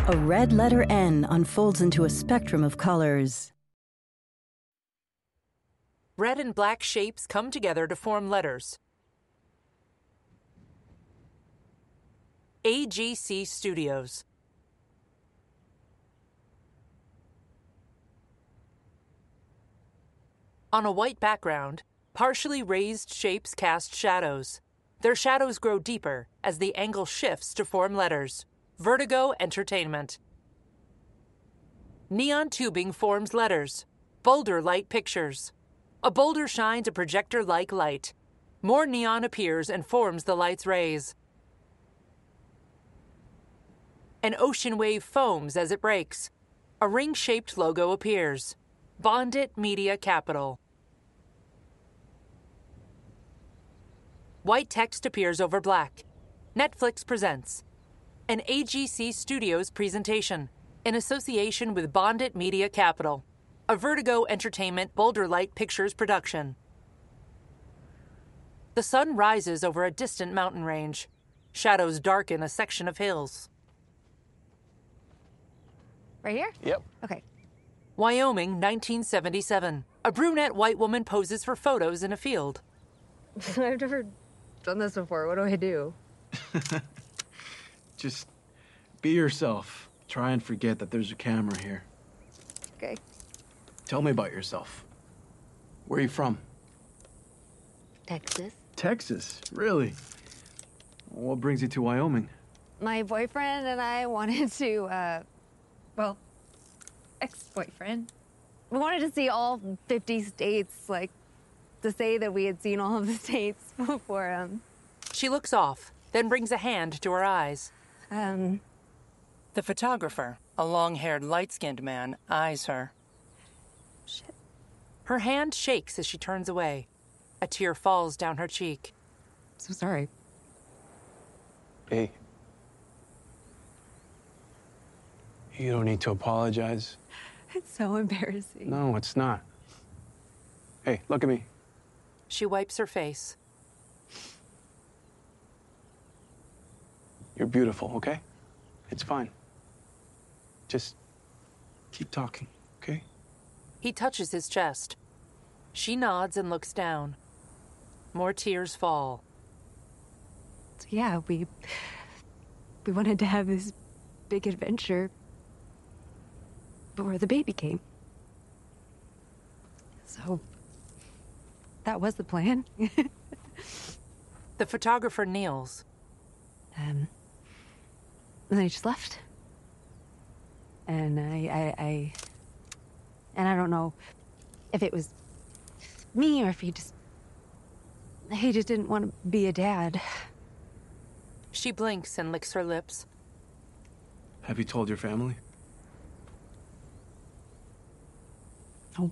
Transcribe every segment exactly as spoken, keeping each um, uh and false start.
A red letter N unfolds into a spectrum of colors. Red and black shapes come together to form letters. A G C Studios. On a white background, partially raised shapes cast shadows. Their shadows grow deeper as the angle shifts to form letters. Vertigo Entertainment. Neon tubing forms letters. Boulder Light Pictures. A boulder shines a projector-like light. More neon appears and forms the light's rays. An ocean wave foams as it breaks. A ring-shaped logo appears. Bondit Media Capital. White text appears over black. Netflix presents an A G C Studios presentation in association with Bondit Media Capital, a Vertigo Entertainment Boulder Light Pictures production. The sun rises over a distant mountain range. Shadows darken a section of hills. Right here? Yep. Okay. Wyoming, nineteen seventy-seven. A brunette white woman poses for photos in a field. I've never done this before. What do I do? Just be yourself. Try and forget that there's a camera here. Okay. Tell me about yourself. Where are you from? Texas. Texas? Really? What brings you to Wyoming? My boyfriend and I wanted to, uh, well, ex-boyfriend. We wanted to see all fifty states, like, to say that we had seen all of the states before, um... She looks off, then brings a hand to her eyes. Um... The photographer, a long-haired, light-skinned man, eyes her. Shit. Her hand shakes as she turns away. A tear falls down her cheek. So sorry. Hey. You don't need to apologize. It's so embarrassing. No, it's not. Hey, look at me. She wipes her face. You're beautiful, okay? It's fine. Just keep talking, okay? He touches his chest. She nods and looks down. More tears fall. So yeah, we... we wanted to have this big adventure before the baby came. So... that was the plan. The photographer kneels. Um... And then he just left. And I, I, I... And I don't know if it was me or if he just... He just didn't want to be a dad. She blinks and licks her lips. Have you told your family? No.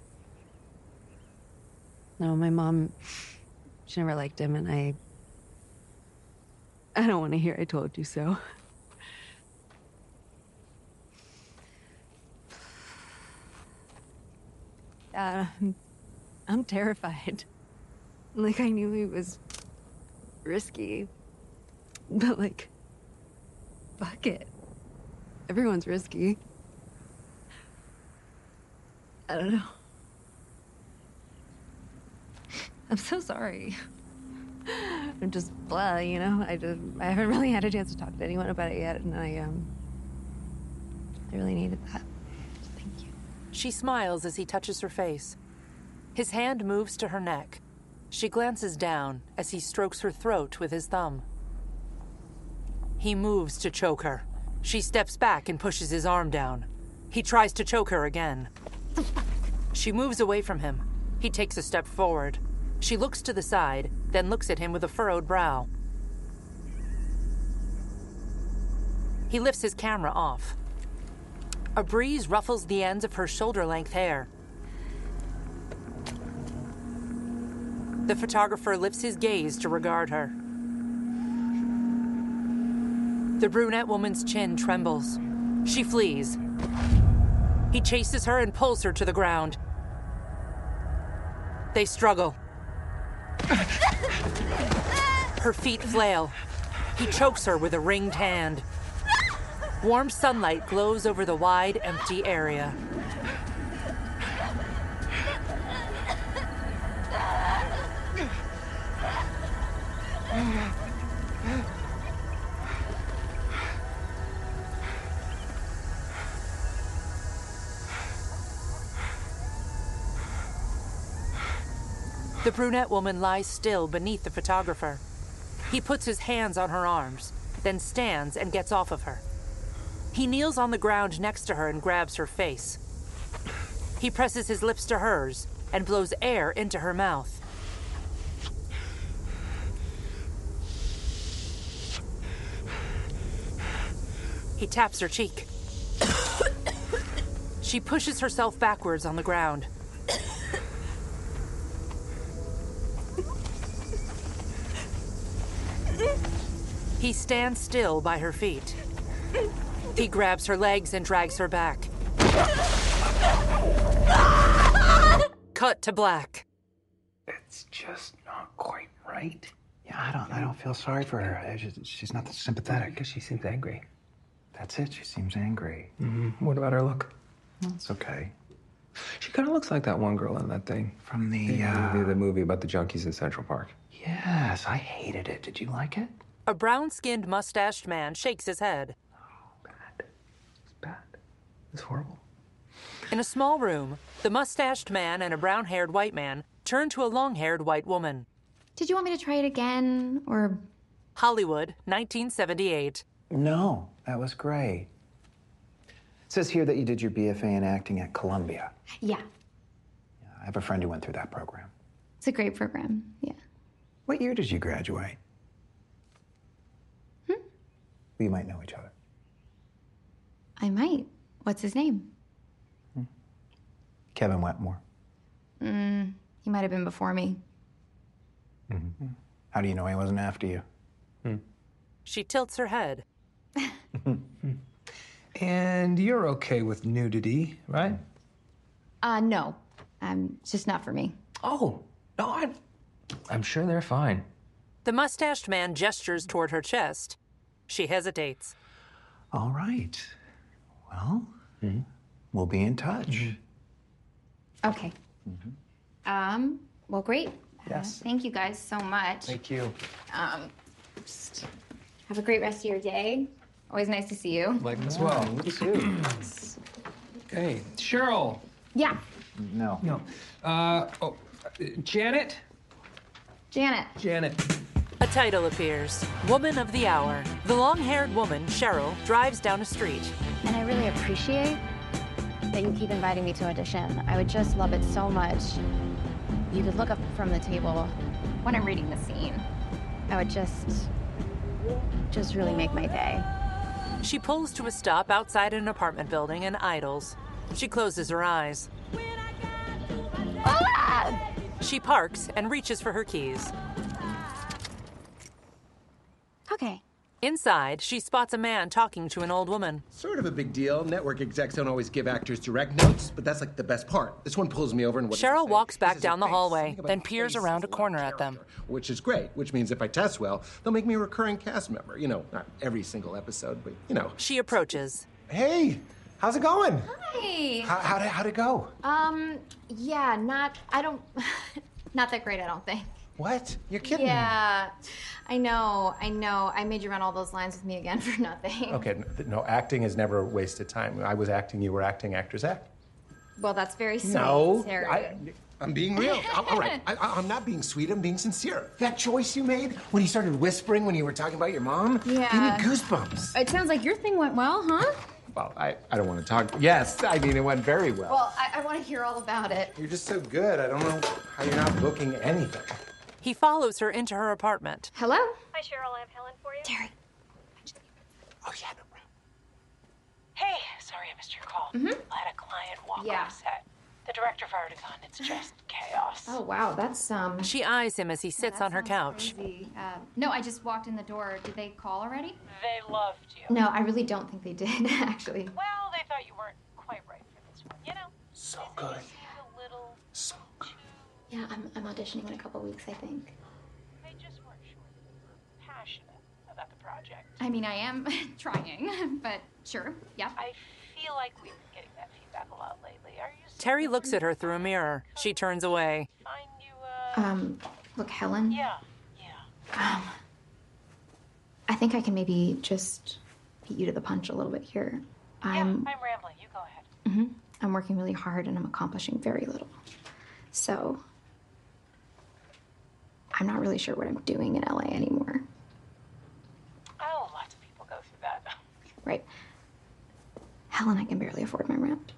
No, my mom, she never liked him, and I... I don't want to hear I told you so. Uh, I'm terrified. Like, I knew it was risky, but like, fuck it. Everyone's risky. I don't know. I'm so sorry. I'm just blah, you know? I just, I haven't really had a chance to talk to anyone about it yet, and I, um, I really needed that. Thank you. She smiles as he touches her face. His hand moves to her neck. She glances down as he strokes her throat with his thumb. He moves to choke her. She steps back and pushes his arm down. He tries to choke her again. She moves away from him. He takes a step forward. She looks to the side, then looks at him with a furrowed brow. He lifts his camera off. A breeze ruffles the ends of her shoulder-length hair. The photographer lifts his gaze to regard her. The brunette woman's chin trembles. She flees. He chases her and pulls her to the ground. They struggle. Her feet flail. He chokes her with a ringed hand. Warm sunlight glows over the wide, empty area. The brunette woman lies still beneath the photographer. He puts his hands on her arms, then stands and gets off of her. He kneels on the ground next to her and grabs her face. He presses his lips to hers and blows air into her mouth. He taps her cheek. She pushes herself backwards on the ground. He stands still by her feet. He grabs her legs and drags her back. Cut to black. It's just not quite right. Yeah, I don't I don't feel sorry for her. I just, she's not that sympathetic. Because she seems angry. That's it. She seems angry. Mm-hmm. What about her look? It's okay. She kind of looks like that one girl in that thing. From the, The uh... movie, the movie about the junkies in Central Park. Yes, I hated it. Did you like it? A brown-skinned, mustached man shakes his head. Bad. It's bad. It's horrible. In a small room, the mustached man and a brown-haired white man turn to a long-haired white woman. Did you want me to try it again, or... Hollywood, nineteen seventy-eight. No, that was great. It says here that you did your B F A in acting at Columbia. Yeah, Yeah, I have a friend who went through that program. it's a great program, yeah. What year did you graduate? Hmm? We might know each other. I might. What's his name? Kevin Wetmore. Mm, he might have been before me. Mm-hmm. How do you know he wasn't after you? Hmm. She tilts her head. And you're okay with nudity, right? Uh, no. Um, it's just not for me. Oh, no, I'm, I'm sure they're fine. The mustached man gestures toward her chest. She hesitates. All right. Well, mm-hmm. we'll be in touch. Mm-hmm. Okay. Um, well, great. Yes. Uh, thank you guys so much. Thank you. Um, just have a great rest of your day. Always nice to see you. Like as well. You too. Okay, Cheryl. Yeah, No. No. Uh, oh, uh, Janet? Janet. Janet. A title appears. Woman of the Hour. The long-haired woman, Cheryl, drives down a street. And I really appreciate that you keep inviting me to audition. I would just love it so much. You could look up from the table When I'm reading the scene. I would just, just really make my day. She pulls to a stop outside an apartment building and idles. She closes her eyes. Ah! She parks and reaches for her keys. Okay. Inside, she spots a man talking to an old woman. Sort of a big deal. Network execs don't always give actors direct notes, but that's like the best part. This one pulls me over and what does he Cheryl say? walks He back says down your the face. hallway, Think about then your peers face around as a lot corner of at them. character, which is great, which means if I test well, they'll make me a recurring cast member. You know, not every single episode, but you know. She approaches. Hey, how's it going? Hey. How, how'd, it, how'd it go? Um, yeah, not, I don't, not that great, I don't think. What? You're kidding Yeah, I know, I know. I made you run all those lines with me again for nothing. me. Okay, no, acting is never wasted time. I was acting, you were acting, actors act. Well, that's very sweet, No, Terry. I, I'm being real. All right, I, I- I'm not being sweet. I'm being sincere. That choice you made when you started whispering when you were talking about your mom Yeah. gave me goosebumps. It sounds like your thing went well, huh? Well, I, I don't want to talk. Yes, I mean it went very well. Well, I, I want to hear all about it. You're just so good. I don't know how you're not booking anything. He follows her into her apartment. Hello? Hi, Cheryl. I have Helen for you. Terry. Oh yeah, no problem. Hey, sorry I missed your call. Mhm. I had a client walk Yeah. on set. The director fired a gun. It's just chaos. Oh, wow, that's, um... She eyes him as he sits that on her sounds couch. crazy. Uh, no, I just walked in the door. Did they call already? They loved you. No, I really don't think they did, actually. Well, they thought you weren't quite right for this one. You know, So good. a little So good. Yeah, I'm, I'm auditioning in a couple weeks, I think. They just weren't sure they were passionate about the project. I mean, I am trying, but sure, yeah. I feel like we've been getting that feedback a lot lately. Are you... Terry looks at her through a mirror. She turns away. Find you, uh... Um, look, Helen. Yeah, yeah. Um, I think I can maybe just beat you to the punch a little bit here. I'm... Yeah, I'm rambling. You go ahead. Mm-hmm. I'm working really hard and I'm accomplishing very little. So, I'm not really sure what I'm doing in L A anymore. Oh, lots of people go through that. Right. Helen, I can barely afford my rent.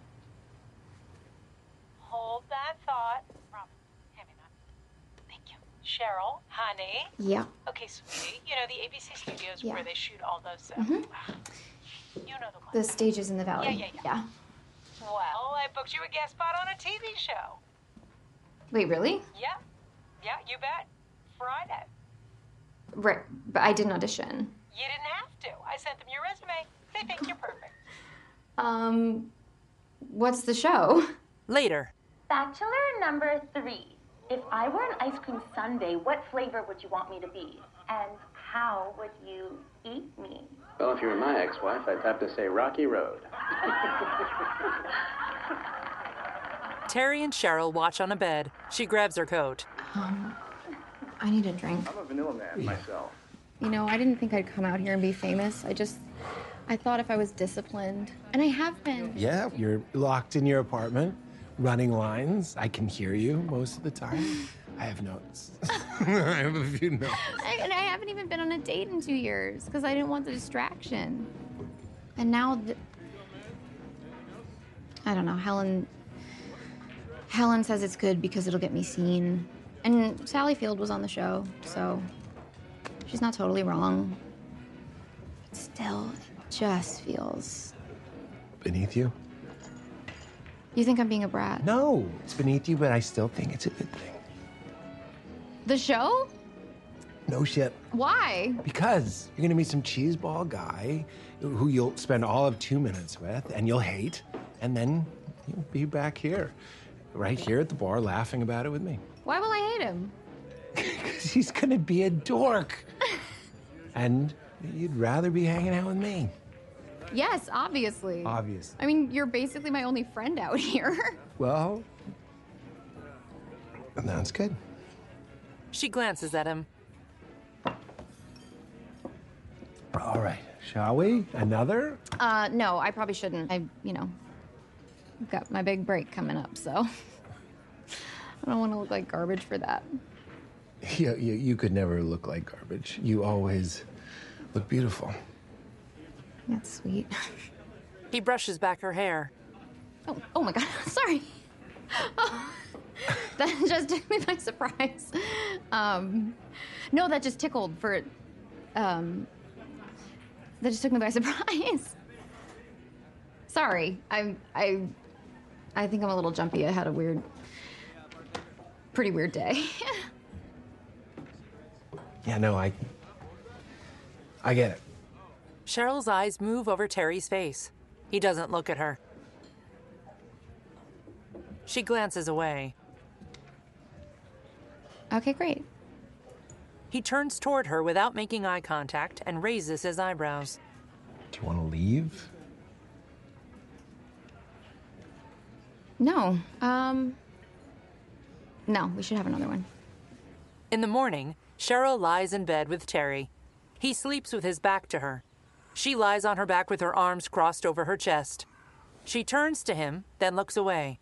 Hold that thought. Robin, hand me that. Thank you. Cheryl, honey. Yeah. Okay, sweetie. You know, the A B C studios Yeah. where they shoot all those, uh, Mhm. you know the one. The stages in the valley. Yeah, yeah, yeah. Well, I booked you a guest spot on a T V show. Wait, really? Yeah. Yeah, you bet. Friday. Right, but I didn't audition. You didn't have to. I sent them your resume. They think you're perfect. Um, what's the show? Later. Bachelor number three. If I were an ice cream sundae, what flavor would you want me to be? And how would you eat me? Well, if you were my ex-wife, I'd have to say Rocky Road. Terry and Cheryl watch on a bed. She grabs her coat. Um, I need a drink. I'm a vanilla man myself. You know, I didn't think I'd come out here and be famous. I just, I thought if I was disciplined, and I have been. Yeah, you're locked in your apartment, running lines. I can hear you most of the time. I have notes. I have a few notes. I, and I haven't even been on a date in two years because I didn't want the distraction. And now, th- I don't know, Helen, Helen says it's good because it'll get me seen. And Sally Field was on the show, so she's not totally wrong. But still, it just feels... Beneath you? You think I'm being a brat? No, it's beneath you, but I still think it's a good thing. The show? No shit. Why? Because you're gonna meet some cheeseball guy who you'll spend all of two minutes with and you'll hate, and then you'll be back here, right here at the bar laughing about it with me. Why will I hate him? Because he's gonna be a dork. And you'd rather be hanging out with me. Yes, obviously. Obviously. I mean, you're basically my only friend out here. Well, that's good. She glances at him. All right, shall we? Another? Uh, no, I probably shouldn't. I, you know, got my big break coming up, so I don't want to look like garbage for that. You, you, you could never look like garbage. You always look beautiful. That's sweet. He brushes back her hair. Oh, oh my God, sorry. Oh, that just took me by surprise. Um, no, that just tickled for, um, that just took me by surprise. Sorry, I, I, I think I'm a little jumpy. I had a weird, pretty weird day. Yeah, no, I, I get it. Cheryl's eyes move over Terry's face. He doesn't look at her. She glances away. Okay, great. He turns toward her without making eye contact and raises his eyebrows. Do you want to leave? No, um, no, we should have another one. In the morning, Cheryl lies in bed with Terry. He sleeps with his back to her. She lies on her back with her arms crossed over her chest. She turns to him, then looks away.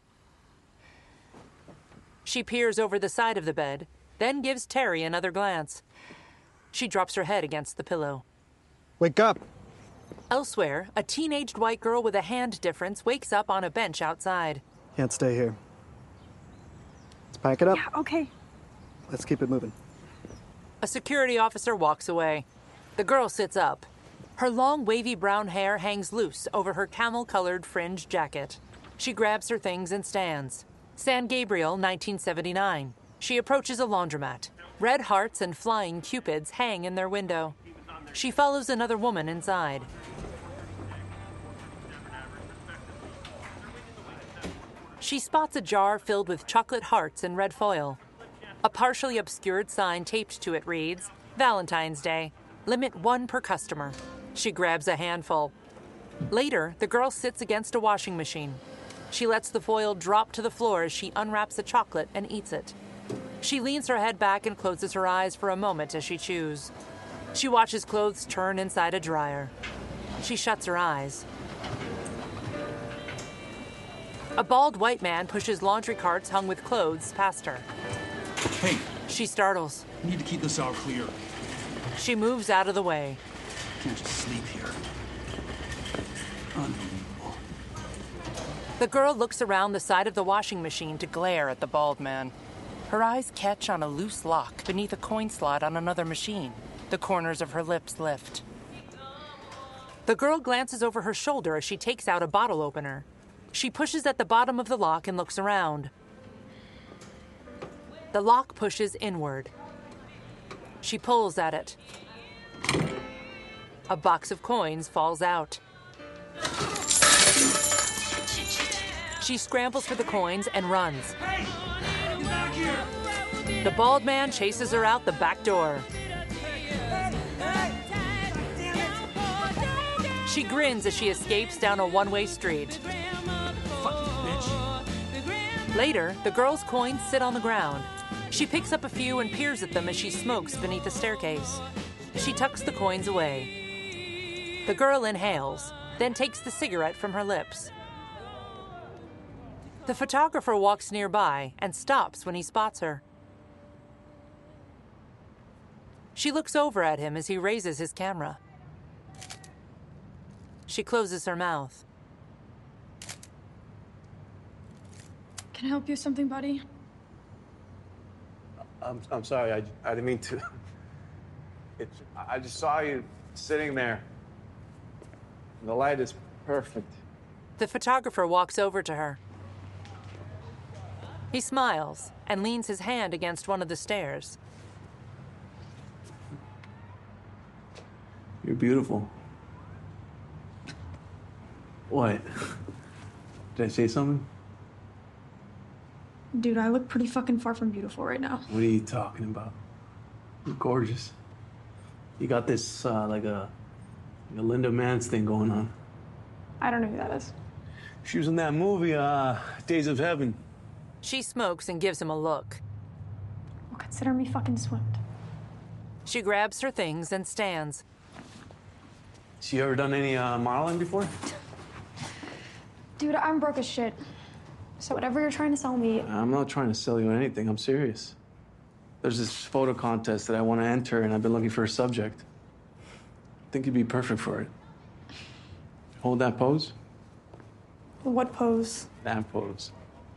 She peers over the side of the bed, then gives Terry another glance. She drops her head against the pillow. Wake up! Elsewhere, a teenaged white girl with a hand difference wakes up on a bench outside. Can't stay here. Let's pack it up. Yeah, okay. Let's keep it moving. A security officer walks away. The girl sits up. Her long, wavy brown hair hangs loose over her camel-colored fringed jacket. She grabs her things and stands. San Gabriel, nineteen seventy-nine. She approaches a laundromat. Red hearts and flying cupids hang in their window. She follows another woman inside. She spots a jar filled with chocolate hearts in red foil. A partially obscured sign taped to it reads, Valentine's Day. Limit one per customer. She grabs a handful. Later, the girl sits against a washing machine. She lets the foil drop to the floor as she unwraps a chocolate and eats it. She leans her head back and closes her eyes for a moment as she chews. She watches clothes turn inside a dryer. She shuts her eyes. A bald white man pushes laundry carts hung with clothes past her. Hey. She startles. We need to keep this aisle clear. She moves out of the way. Can't just sleep here. Unbelievable. The girl looks around the side of the washing machine to glare at the bald man. Her eyes catch on a loose lock beneath a coin slot on another machine. The corners of her lips lift. The girl glances over her shoulder as she takes out a bottle opener. She pushes at the bottom of the lock and looks around. The lock pushes inward. She pulls at it. A box of coins falls out. She scrambles for the coins and runs. Hey! Get back here! The bald man chases her out the back door. She grins as she escapes down a one-way street. Fucking bitch. Later, the girl's coins sit on the ground. She picks up a few and peers at them as she smokes beneath the staircase. She tucks the coins away. The girl inhales, then takes the cigarette from her lips. The photographer walks nearby and stops when he spots her. She looks over at him as he raises his camera. She closes her mouth. Can I help you with something, buddy? I'm, I'm sorry, I, I didn't mean to. It, I just saw you sitting there. The light is perfect. The photographer walks over to her. He smiles and leans his hand against one of the stairs. You're beautiful. What? Did I say something? Dude, I look pretty fucking far from beautiful right now. What are you talking about? You're gorgeous. You got this, uh, like a, like a Linda Mance thing going on. I don't know who that is. She was in that movie, uh, Days of Heaven. She smokes and gives him a look. Well, consider me fucking swimmed. She grabs her things and stands. So you ever done any uh, modeling before? Dude, I'm broke as shit. So whatever you're trying to sell me... I'm not trying to sell you anything. I'm serious. There's this photo contest that I want to enter, and I've been looking for a subject. I think you'd be perfect for it. Hold that pose. What pose? That pose.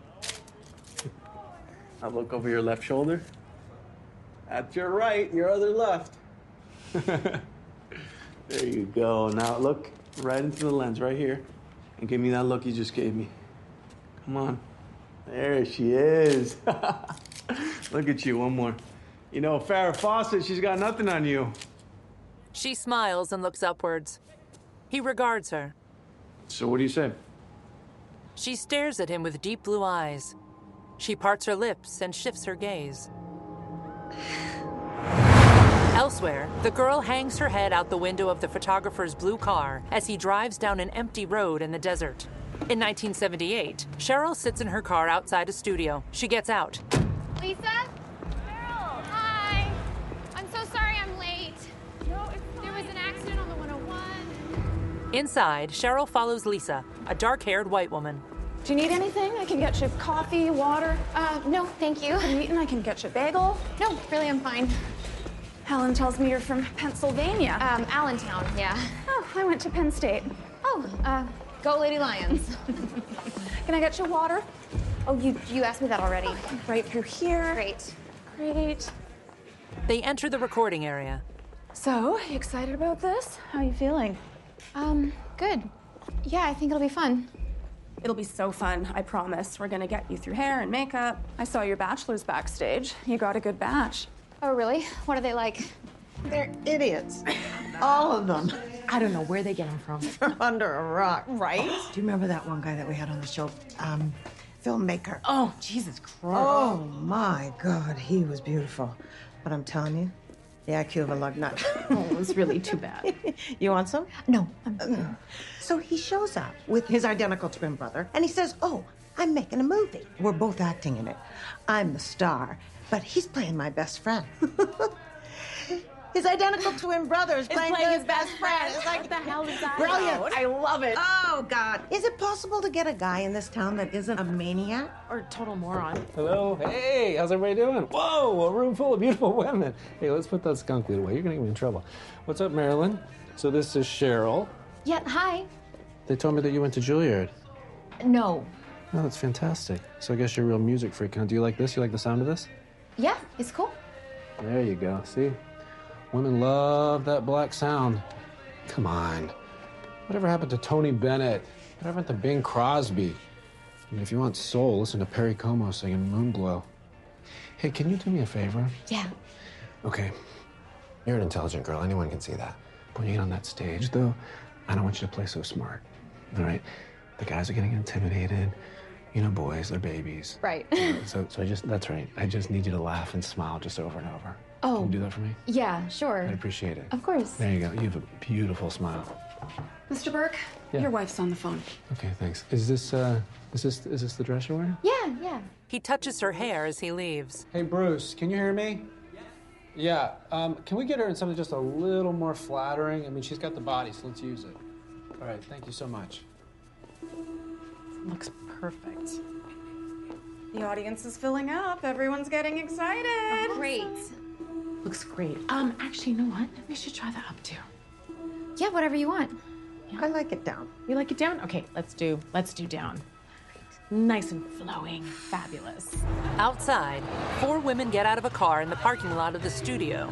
Now look over your left shoulder. At your right, your other left. There you go. Now look right into the lens right here and give me that look you just gave me. Come on. There she is. Look at you, one more. You know, Farrah Fawcett, she's got nothing on you. She smiles and looks upwards. He regards her. So what do you say? She stares at him with deep blue eyes. She parts her lips and shifts her gaze. Elsewhere, the girl hangs her head out the window of the photographer's blue car as he drives down an empty road in the desert. In nineteen seventy-eight, Cheryl sits in her car outside a studio. She gets out. Lisa? Cheryl! Hi! I'm so sorry I'm late. No, it's fine. There was an accident on the one oh one. Inside, Cheryl follows Lisa, a dark-haired white woman. Do you need anything? I can get you coffee, water. Uh, no, thank you. Have you eaten? I can get you a bagel. No, really, I'm fine. Helen tells me you're from Pennsylvania. Um, Allentown, yeah. Oh, I went to Penn State. Oh, uh, go Lady Lions. Can I get you water? Oh, you you asked me that already. Oh, right through here. Great. Great. They enter the recording area. So, you excited about this? How are you feeling? Um, good. Yeah, I think it'll be fun. It'll be so fun, I promise. We're gonna get you through hair and makeup. I saw your bachelor's backstage. You got a good batch. Oh, really? What are they like? They're idiots. All of them. I don't know where they get them from. From under a rock. Right? Do you remember that one guy that we had on the show? Um, filmmaker. Oh, Jesus Christ. Oh, my God. He was beautiful. But I'm telling you, the I Q of a lug nut. Oh, it was really too bad. You want some? No. Mm. So he shows up with his identical twin brother, and he says, oh, I'm making a movie. We're both acting in it. I'm the star, but he's playing my best friend. His identical twin brother is playing, playing his his best best friend. friend. It's like, What the hell is that brilliant. about? I love it. Oh, God. Is it possible to get a guy in this town that isn't a maniac? Or total moron. Hello. Hey, how's everybody doing? Whoa, a room full of beautiful women. Hey, let's put that skunk weed away. You're gonna get me in trouble. What's up, Marilyn? So this is Cheryl. Yeah, hi. They told me that you went to Juilliard. No. Oh, that's fantastic. So I guess you're a real music freak, huh? Do you like this? You like the sound of this? Yeah, it's cool. There you go. See? Women love that black sound. Come on. Whatever happened to Tony Bennett? Whatever happened to Bing Crosby? I mean, if you want soul, listen to Perry Como singing Moonglow. Hey, can you do me a favor? Yeah. Okay. You're an intelligent girl. Anyone can see that. But when you get on that stage, though, I don't want you to play so smart. All right? The guys are getting intimidated. You know, boys, they're babies. Right. You know, so, so I just, that's right. I just need you to laugh and smile just over and over. Oh. Can you do that for me? Yeah, sure. I'd appreciate it. Of course. There you go. You have a beautiful smile. Mister Burke, Yeah. your wife's on the phone. Okay, thanks. Is this, uh, is this, is this the dress you're wearing? Yeah, yeah. He touches her hair as he leaves. Hey, Bruce, can you hear me? Yeah, um, can we get her in something just a little more flattering? I mean, she's got the body, so let's use it. All right, thank you so much. Looks perfect. The audience is filling up. Everyone's getting excited. Oh, great. Looks great. Um, actually, you know what? We should try that up too. Yeah, whatever you want. I like it down. You like it down? Okay, let's do let's do down. Nice and flowing, fabulous. Outside, four women get out of a car in the parking lot of the studio.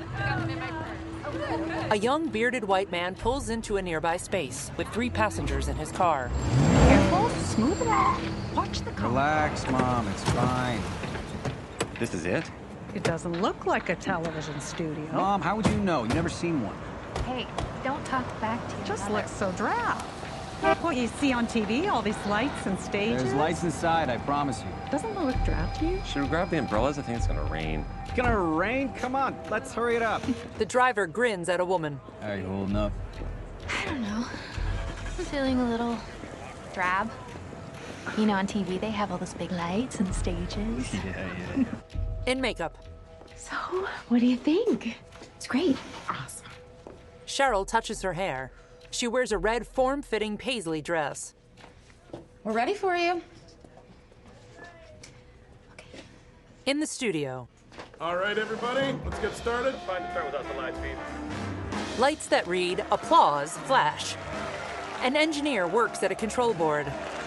A young bearded white man pulls into a nearby space with three passengers in his car. Careful, smooth it out. Watch the car. Relax, Mom, it's fine. This is it? It doesn't look like a television studio. Mom, how would you know? You've never seen one. Hey, don't talk back to your Just looks so drab. What you see on T V, all these lights and stages. There's lights inside, I promise you. Doesn't it look drab to you? Should we grab the umbrellas? I think it's gonna rain. It's gonna rain? Come on, let's hurry it up. The driver grins at a woman. Are you holding up? I don't know. I'm feeling a little drab. You know, on T V, they have all those big lights and stages. Yeah, yeah. In makeup. So, what do you think? It's great. Awesome. Cheryl touches her hair. She wears a red form-fitting paisley dress. We're ready for you. In the studio. All right, everybody, let's get started. Fine to start without the live feed. Lights that read, applause, flash. An engineer works at a control board.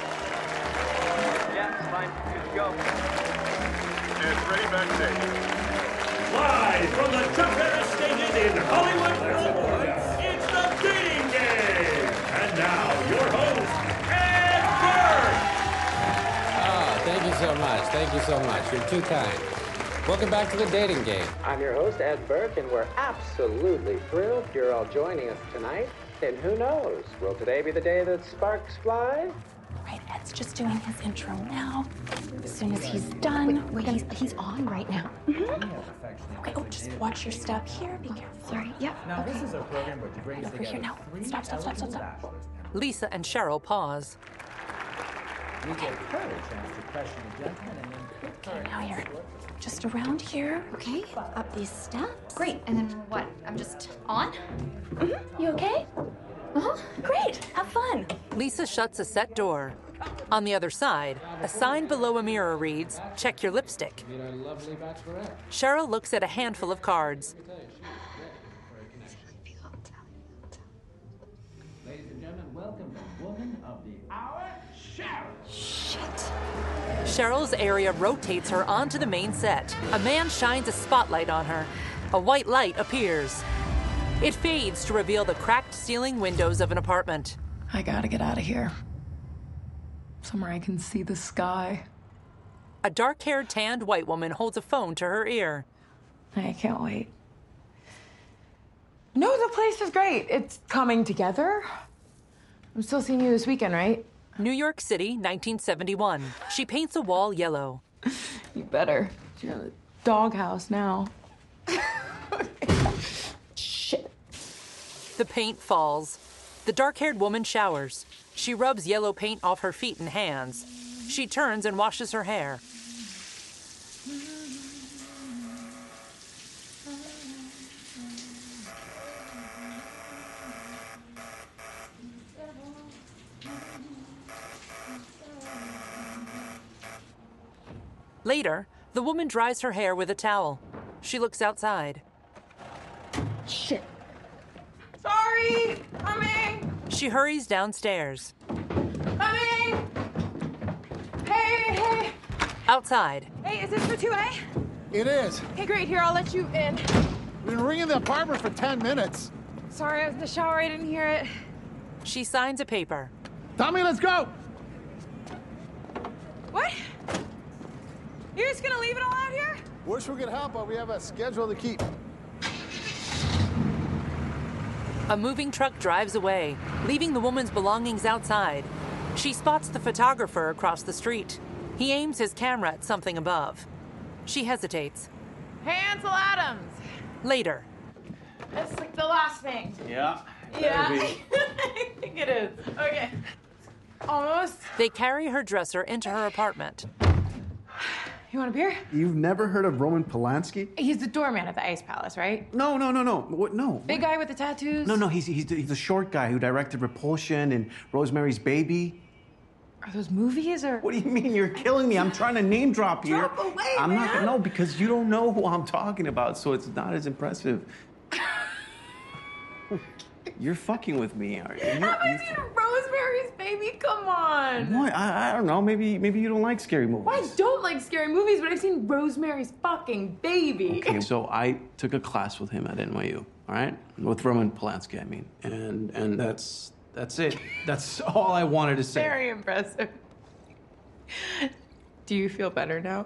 Yeah, it's fine. Good to go. And ready backstage. Live from the Chuck Harris Stadium in Hollywood, California, it's the Dating Game. And now, your host, Ed Burke. Oh, thank you so much. Thank you so much. You're too kind. Welcome back to the Dating Game. I'm your host, Ed Burke, and we're absolutely thrilled you're all joining us tonight. And who knows, will today be the day that sparks fly? Right, Ed's just doing his intro now. As soon as he's done, Wait, he's, he's on right now. Mm-hmm. Okay, oh, just watch your step here. Be careful. Sorry, yeah. Now, okay. this is a program which brings Over together here now. three Stop, stop, stop, stop, stop. bachelors. Lisa and Cheryl pause. We give her a chance to question the gentleman and then pick her. Now you're just around here. Okay, up these steps. Great, and then what? I'm just on? Mm-hmm. You okay? Uh-huh. Great, have fun. Lisa shuts a set door. On the other side, a sign below a mirror reads, check your lipstick. Cheryl looks at a handful of cards. Ladies and gentlemen, welcome the woman of the hour, Cheryl. Shit. Cheryl's area rotates her onto the main set. A man shines a spotlight on her. A white light appears. It fades to reveal the cracked ceiling windows of an apartment. I gotta get out of here. Somewhere I can see the sky. A dark-haired, tanned white woman holds a phone to her ear. I can't wait. No, the place is great. It's coming together. I'm still seeing you this weekend, right? New York City, nineteen seventy-one. She paints a wall yellow. You better. You're in a doghouse now. The paint falls. The dark-haired woman showers. She rubs yellow paint off her feet and hands. She turns and washes her hair. Later, the woman dries her hair with a towel. She looks outside. Shit. Sorry! Coming! She hurries downstairs. Coming! Hey, hey! Outside. Hey, is this for two A? It is. Okay, great. Here, I'll let you in. We've been ringing the apartment for ten minutes. Sorry, I was in the shower. I didn't hear it. She signs a paper. Tommy, let's go! What? You're just gonna leave it all out here? Wish we could help, but we have a schedule to keep. A moving truck drives away, leaving the woman's belongings outside. She spots the photographer across the street. He aims his camera at something above. She hesitates. Hey, Ansel Adams. Later. That's like the last thing. Yeah. Yeah. I think it is. Okay. Almost. They carry her dresser into her apartment. You want a beer? You've never heard of Roman Polanski? He's the doorman at the Ice Palace, right? No, no, no, no. What? No. Big guy with the tattoos? No, no. He's he's the, he's the short guy who directed Repulsion and Rosemary's Baby. Are those movies or? What do you mean? You're killing me. I'm trying to name drop here. Drop away, I'm man. not gonna know because you don't know who I'm talking about, so it's not as impressive. You're fucking with me, are you? Have I seen Rosemary's Baby? Come on. What? I, I don't know. Maybe maybe you don't like scary movies. Well, I don't like scary movies, but I've seen Rosemary's fucking Baby. Okay, so I took a class with him at N Y U, all right? With Roman Polanski, I mean. And and that's that's it. That's all I wanted to say. Very impressive. Do you feel better now?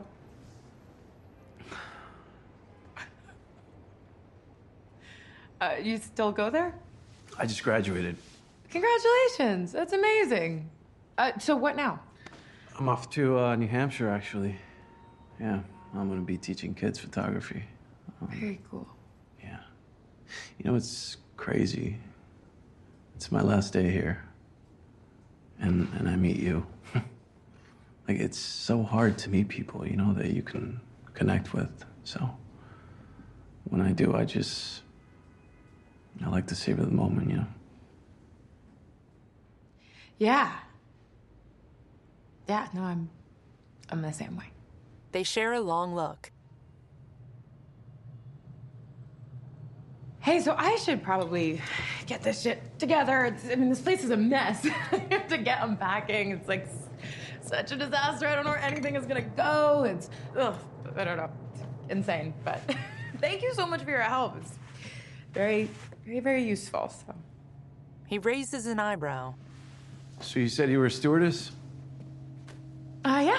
Uh, you still go there? I just graduated. Congratulations. That's amazing. Uh, so what now? I'm off to uh, New Hampshire, actually. Yeah, I'm gonna be teaching kids photography. Um, Very cool. Yeah. You know, it's crazy. It's my last day here. And and I meet you. Like, it's so hard to meet people, you know, that you can connect with. So when I do, I just, I like to savor the moment, you know? Yeah. Yeah, no, I'm, I'm the same way. They share a long look. Hey, so I should probably get this shit together. It's, I mean, this place is a mess. I have to get unpacking. It's like s- such a disaster. I don't know where anything is gonna go. It's, ugh, I don't know. It's insane, but thank you so much for your help. It's very, very, very useful, so. He raises an eyebrow. So you said you were a stewardess? Uh, yeah.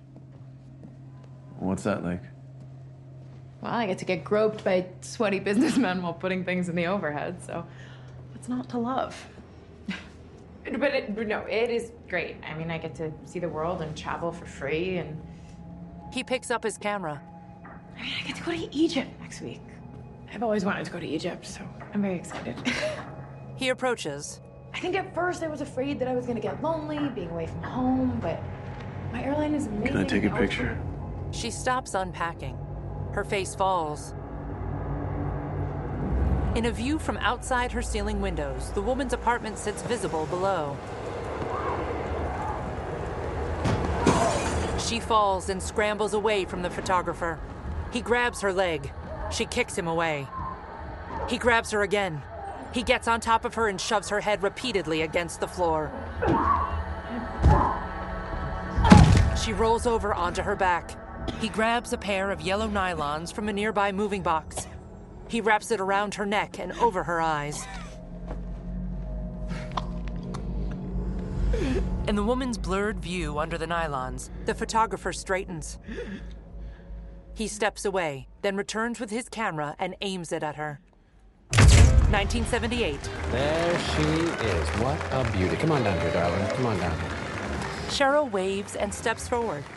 What's that like? Well, I get to get groped by sweaty businessmen while putting things in the overhead, so what's not to love? But, it, but no, it is great. I mean, I get to see the world and travel for free, and... He picks up his camera. I mean, I get to go to Egypt next week. I've always wanted to go to Egypt, so I'm very excited. He approaches. I think at first I was afraid that I was gonna get lonely, being away from home, but my airline is amazing. Can I take a picture? She stops unpacking. Her face falls. In a view from outside her ceiling windows, the woman's apartment sits visible below. She falls and scrambles away from the photographer. He grabs her leg. She kicks him away. He grabs her again. He gets on top of her and shoves her head repeatedly against the floor. She rolls over onto her back. He grabs a pair of yellow nylons from a nearby moving box. He wraps it around her neck and over her eyes. In the woman's blurred view under the nylons, the photographer straightens. He steps away, then returns with his camera and aims it at her. nineteen seventy-eight. There she is. What a beauty. Come on down here, darling. Come on down here. Cheryl waves and steps forward.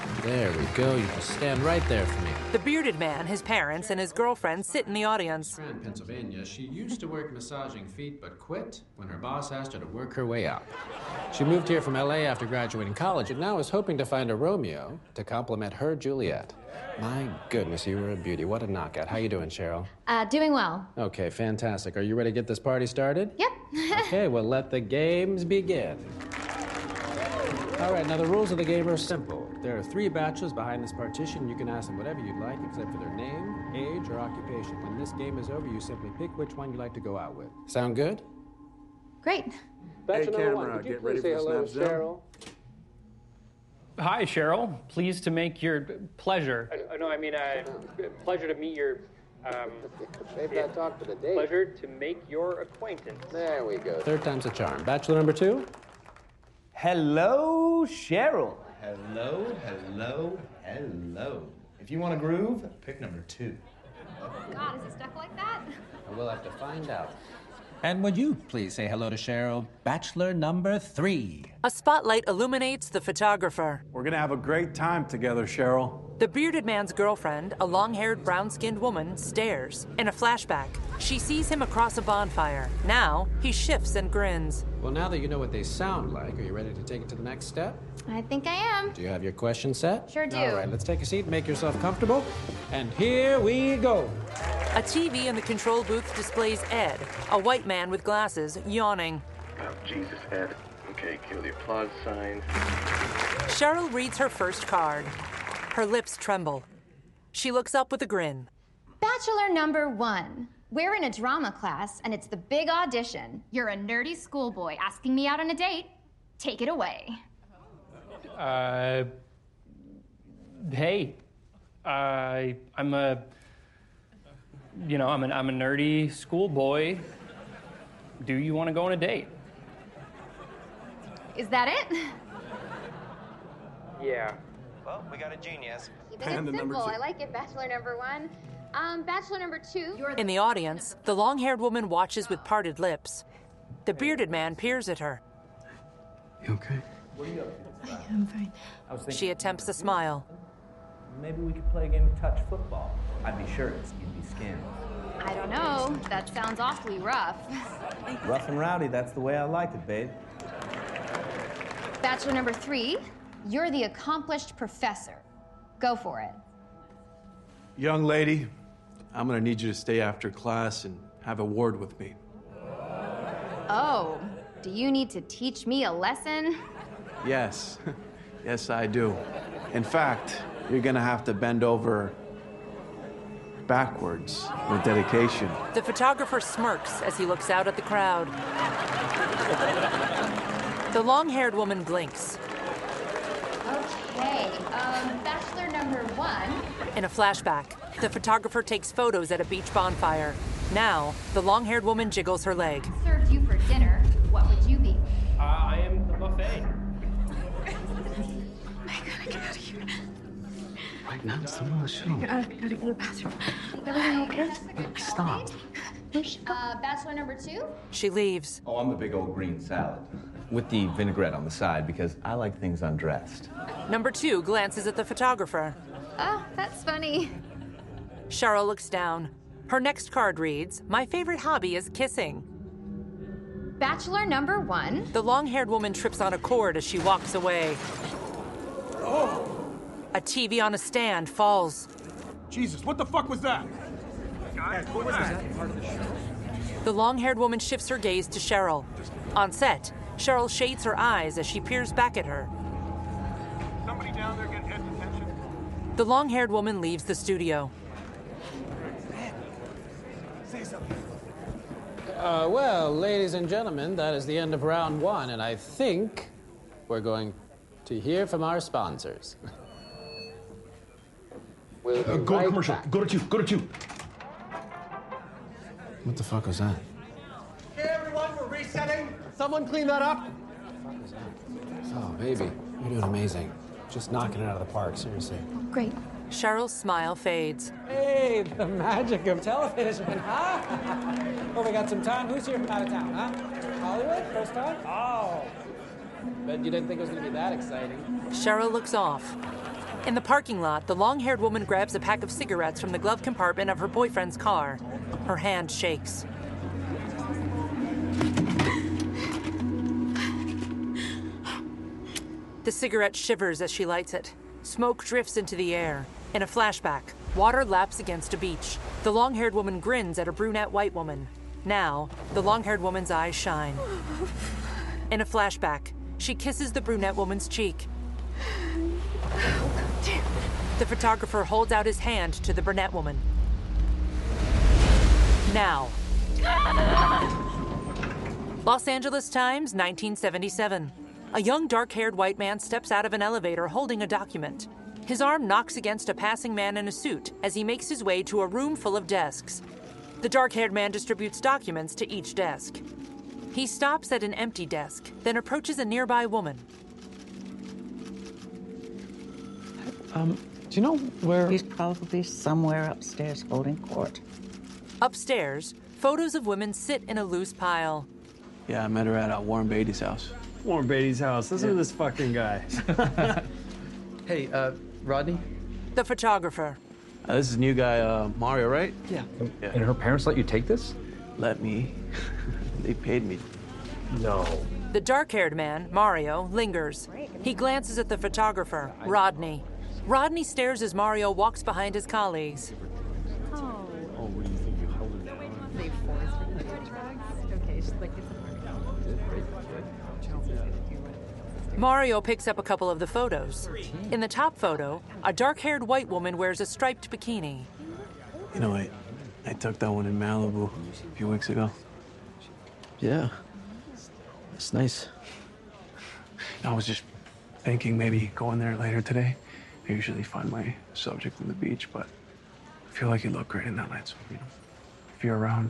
There we go. You just stand right there for me. The bearded man, his parents, and his girlfriend sit in the audience. Strand, Pennsylvania. She used to work massaging feet, but quit when her boss asked her to work her way up. She moved here from L A after graduating college and now is hoping to find a Romeo to complement her Juliet. My goodness, you were a beauty. What a knockout. How you doing, Cheryl? Uh, doing well. Okay, fantastic. Are you ready to get this party started? Yep. Okay, well, let the games begin. All right, now the rules of the game are simple. There are three bachelors behind this partition. You can ask them whatever you'd like, except for their name, age, or occupation. When this game is over, you simply pick which one you'd like to go out with. Sound good? Great. Bachelor number one, could you please say hello to Cheryl? Hi, Cheryl. Pleased to make your pleasure. Uh, no, I mean, uh, pleasure to meet your. Um, Save that talk for the date. Pleasure to make your acquaintance. There we go. Third time's a charm. Bachelor number two? Hello, Cheryl. Hello, hello, hello. If you want to groove, pick number two. God, is it stuck like that? We'll have to find out. And would you please say hello to Cheryl, bachelor number three? A spotlight illuminates the photographer. We're gonna have a great time together, Cheryl. The bearded man's girlfriend, a long-haired, brown-skinned woman, stares. In a flashback, she sees him across a bonfire. Now, he shifts and grins. Well, now that you know what they sound like, are you ready to take it to the next step? I think I am. Do you have your question set? Sure do. All right, let's take a seat, make yourself comfortable. And here we go. A T V in the control booth displays Ed, a white man with glasses, yawning. Oh, Jesus, Ed. Okay, kill the applause signs. Cheryl reads her first card. Her lips tremble. She looks up with a grin. Bachelor number one. We're in a drama class, and it's the big audition. You're a nerdy schoolboy asking me out on a date. Take it away. Uh, hey, I I'm a, you know, I'm an I'm a nerdy schoolboy. Do you want to go on a date? Is that it? Yeah. Well, we got a genius. Keeping it simple. I like it. Bachelor number one. Um, bachelor number two. In the audience, the long-haired woman watches with parted lips. The bearded man peers at her. You okay? What are you up to? I'm fine. I was thinking She attempts a smile. maybe we could play a game of touch football. I'd be shirtless, you'd be skins. I don't know. That sounds awfully rough. Rough and rowdy, that's the way I like it, babe. Bachelor number three. You're the accomplished professor. Go for it. Young lady, I'm gonna need you to stay after class and have a word with me. Oh, do you need to teach me a lesson? Yes, yes, I do. In fact, you're gonna have to bend over backwards with dedication. The photographer smirks as he looks out at the crowd. The long-haired woman blinks. Okay, um, bachelor number one. In a flashback, the photographer takes photos at a beach bonfire. Now, the long-haired woman jiggles her leg. Served you for dinner. What would you be? Uh, I am the buffet. I gotta get out of here. Right now, it's the middle of the show. I gotta, gotta go to the bathroom. Everything okay? Stop. Uh, bachelor number two? She leaves. Oh, I'm a big old green salad. With the vinaigrette on the side, because I like things undressed. Number two glances at the photographer. Oh, that's funny. Cheryl looks down. Her next card reads, "My favorite hobby is kissing." Bachelor number one. The long-haired woman trips on a cord as she walks away. Oh! A T V on a stand falls. Jesus, what the fuck was that? Guys, what was that? The long-haired woman shifts her gaze to Cheryl. On set, Cheryl shades her eyes as she peers back at her. Somebody down there get Ed's attention? The long-haired woman leaves the studio. Say something. Uh, well, ladies and gentlemen, that is the end of round one, and I think we're going to hear from our sponsors. We'll uh, go right to commercial. Back. Go to two. Go to two. What the fuck was that? Okay, everyone, we're resetting. Someone clean that up. Oh, baby, you're doing amazing. Just knocking it out of the park, seriously. Great. Cheryl's smile fades. Hey, the magic of television, huh? Oh, we got some time. Who's here from out of town, huh? Hollywood? First time? Oh. Bet you didn't think it was going to be that exciting. Cheryl looks off. In the parking lot, the long-haired woman grabs a pack of cigarettes from the glove compartment of her boyfriend's car. Her hand shakes. The cigarette shivers as she lights it. Smoke drifts into the air. In a flashback, water laps against a beach. The long-haired woman grins at a brunette white woman. Now, the long-haired woman's eyes shine. In a flashback, she kisses the brunette woman's cheek. The photographer holds out his hand to the brunette woman. Now. Los Angeles Times, nineteen seventy-seven. A young dark-haired white man steps out of an elevator holding a document. His arm knocks against a passing man in a suit as he makes his way to a room full of desks. The dark-haired man distributes documents to each desk. He stops at an empty desk, then approaches a nearby woman. Um, do you know where... He's probably somewhere upstairs holding court. Upstairs, photos of women sit in a loose pile. Yeah, I met her at uh, Warren Beatty's house. Warren Beatty's house. Listen Yeah. to this fucking guy. Hey, uh, Rodney? The photographer. Uh, this is the new guy, uh, Mario, right? Yeah. yeah. And her parents let you take this? Let me. They paid me. No. The dark-haired man, Mario, lingers. He glances at the photographer, Rodney. Rodney stares as Mario walks behind his colleagues. Oh, what do you think you held her they forced her to do drugs? Okay, she's like, it's a Mario picks up a couple of the photos. In the top photo, a dark-haired white woman wears a striped bikini. You know, I, I took that one in Malibu a few weeks ago. Yeah. It's nice. I was just thinking maybe going there later today. I usually find my subject on the beach, but I feel like you look great in that light, so, you know, if you're around.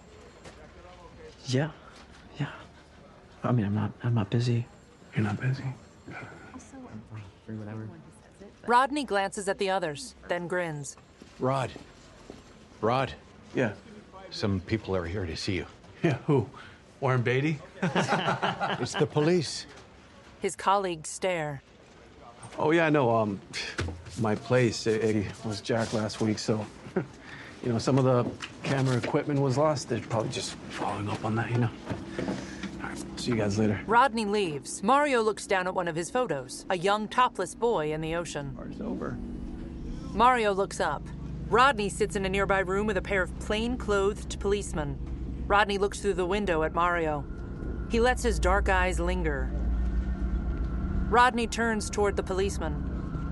Yeah. Yeah. I mean, I'm not, I'm not busy. You're not busy? Or whatever. Rodney glances at the others, then grins. Rod. Rod. Yeah. Some people are here to see you. Yeah, who? Warren Beatty? It's the police. His colleagues stare. Oh, yeah, no, um, my place, it, it was jacked last week, so, you know, some of the camera equipment was lost. They're probably just following up on that, you know. All right, see you guys later. Rodney leaves. Mario looks down at one of his photos, a young topless boy in the ocean. Party's over. Mario looks up. Rodney sits in a nearby room with a pair of plain-clothed policemen. Rodney looks through the window at Mario. He lets his dark eyes linger. Rodney turns toward the policeman.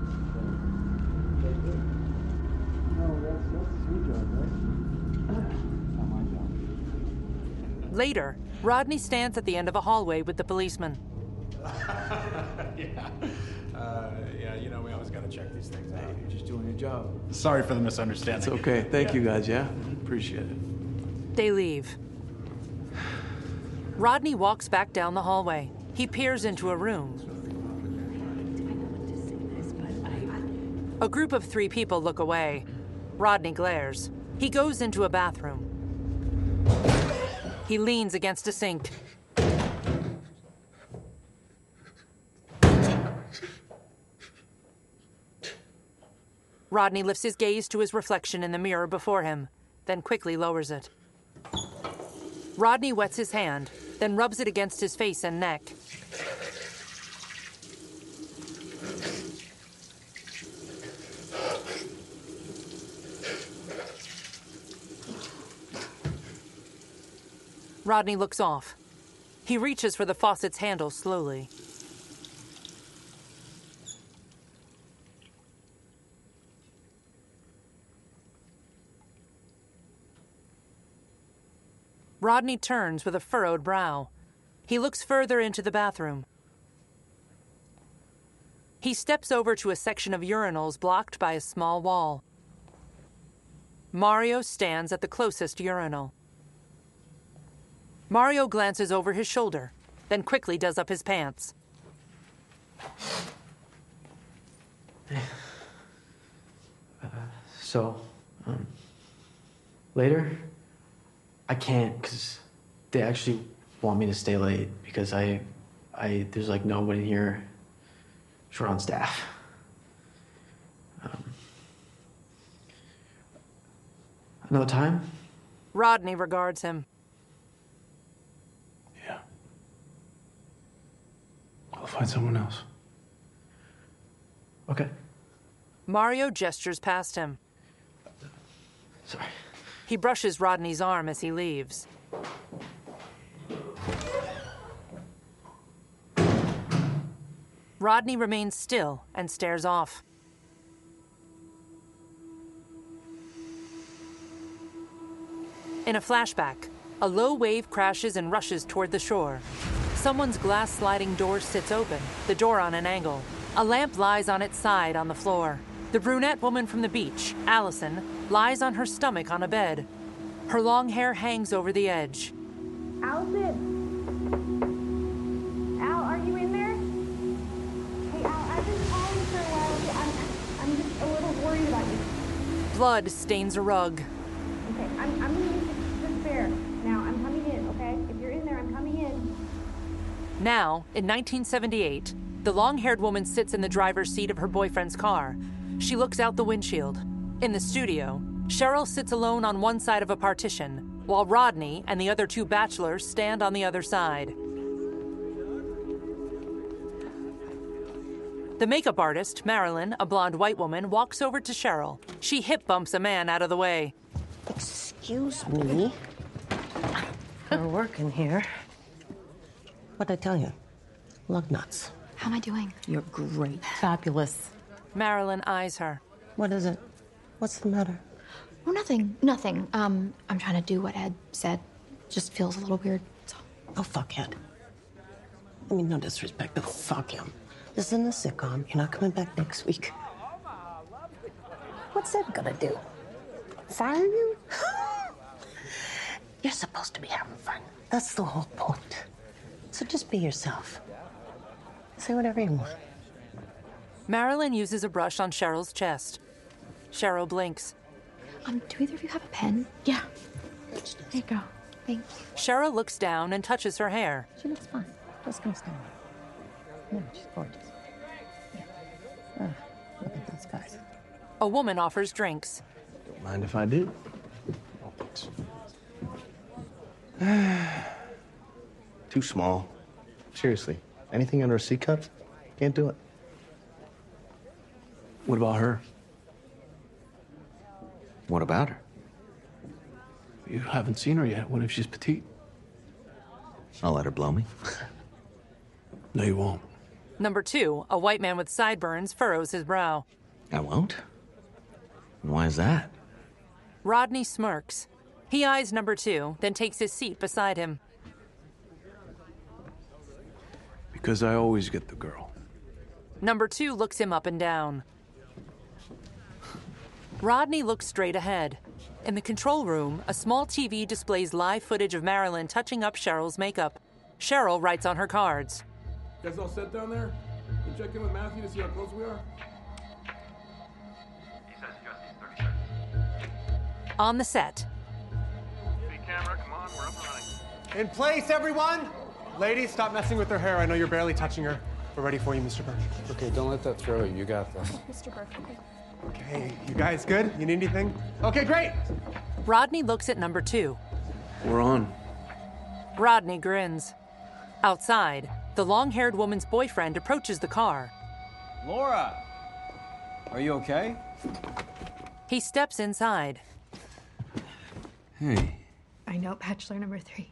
Later, Rodney stands at the end of a hallway with the policeman. yeah. Uh, yeah, you know, we always gotta check these things out. You're just doing your job. Sorry for the misunderstanding. It's okay. Thank you guys, yeah? Appreciate it. They leave. Rodney walks back down the hallway. He peers into a room. A group of three people look away. Rodney glares. He goes into a bathroom. He leans against a sink. Rodney lifts his gaze to his reflection in the mirror before him, then quickly lowers it. Rodney wets his hand, then rubs it against his face and neck. Rodney looks off. He reaches for the faucet's handle slowly. Rodney turns with a furrowed brow. He looks further into the bathroom. He steps over to a section of urinals blocked by a small wall. Mario stands at the closest urinal. Mario glances over his shoulder, then quickly does up his pants. Uh, so, um, later? I can't, because they actually want me to stay late, because I, I, there's like nobody here short on staff. Another time? Rodney regards him. I'll find someone else. Okay. Mario gestures past him. Sorry. He brushes Rodney's arm as he leaves. Rodney remains still and stares off. In a flashback, a low wave crashes and rushes toward the shore. Someone's glass sliding door sits open, the door on an angle. A lamp lies on its side on the floor. The brunette woman from the beach, Allison, lies on her stomach on a bed. Her long hair hangs over the edge. Allison! Al, are you in there? Hey, Al, I've been calling for a while. I'm, I'm just a little worried about you. Blood stains a rug. Okay, I'm, I'm gonna need you to spare. Now, I'm coming in, okay? If you're in there, I'm coming in. Now, in nineteen seventy-eight, the long-haired woman sits in the driver's seat of her boyfriend's car. She looks out the windshield. In the studio, Cheryl sits alone on one side of a partition, while Rodney and the other two bachelors stand on the other side. The makeup artist, Marilyn, a blonde white woman, walks over to Cheryl. She hip bumps a man out of the way. Excuse me. We're working here. What'd I tell you? Lug nuts. How am I doing? You're great. Fabulous. Marilyn eyes her. What is it? What's the matter? Oh, nothing. Nothing. Um, I'm trying to do what Ed said. Just feels a little weird. So. Oh, fuck Ed. I mean, no disrespect, but fuck him. This isn't a sitcom. You're not coming back next week. What's Ed gonna do? Fire you? You're supposed to be having fun. That's the whole point. So just be yourself. Say whatever you want. Marilyn uses a brush on Cheryl's chest. Cheryl blinks. Um, do either of you have a pen? Yeah. There you go. Thank you. Cheryl looks down and touches her hair. She looks fine. Just come stand. Yeah, she's gorgeous. Yeah. Oh, look at those guys. A woman offers drinks. Don't mind if I do. Oh, thanks. Too small. Seriously. Anything under a C cup? Can't do it. What about her? What about her? You haven't seen her yet. What if she's petite? I'll let her blow me. No, you won't. Number two, a white man with sideburns furrows his brow. I won't? And why is that? Rodney smirks. He eyes number two, then takes his seat beside him. Because I always get the girl. Number two looks him up and down. Rodney looks straight ahead. In the control room, a small T V displays live footage of Marilyn touching up Cheryl's makeup. Cheryl writes on her cards. You guys all set down there? Can check in with Matthew to see how close we are? He says he just needs thirty seconds. On the set. Speed camera, come on, we're up and running. In place, everyone! Ladies, stop messing with her hair. I know you're barely touching her. We're ready for you, Mister Burke. Okay, don't let that throw you. You got this. Mister Burke, okay. Okay, you guys good? You need anything? Okay, great! Rodney looks at number two. We're on. Rodney grins. Outside, the long-haired woman's boyfriend approaches the car. Laura! Are you okay? He steps inside. Hey. I know, Bachelor number three.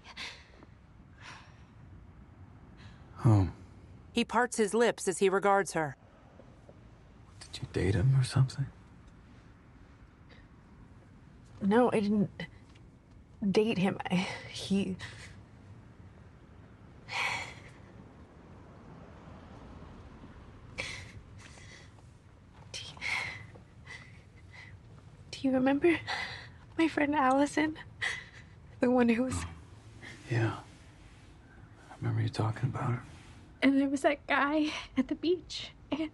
Home. He parts his lips as he regards her. Did you date him or something? No, I didn't date him. I, he... Do you, do you remember my friend Allison? The one who was... Yeah. I remember you talking about her. And there was that guy at the beach. And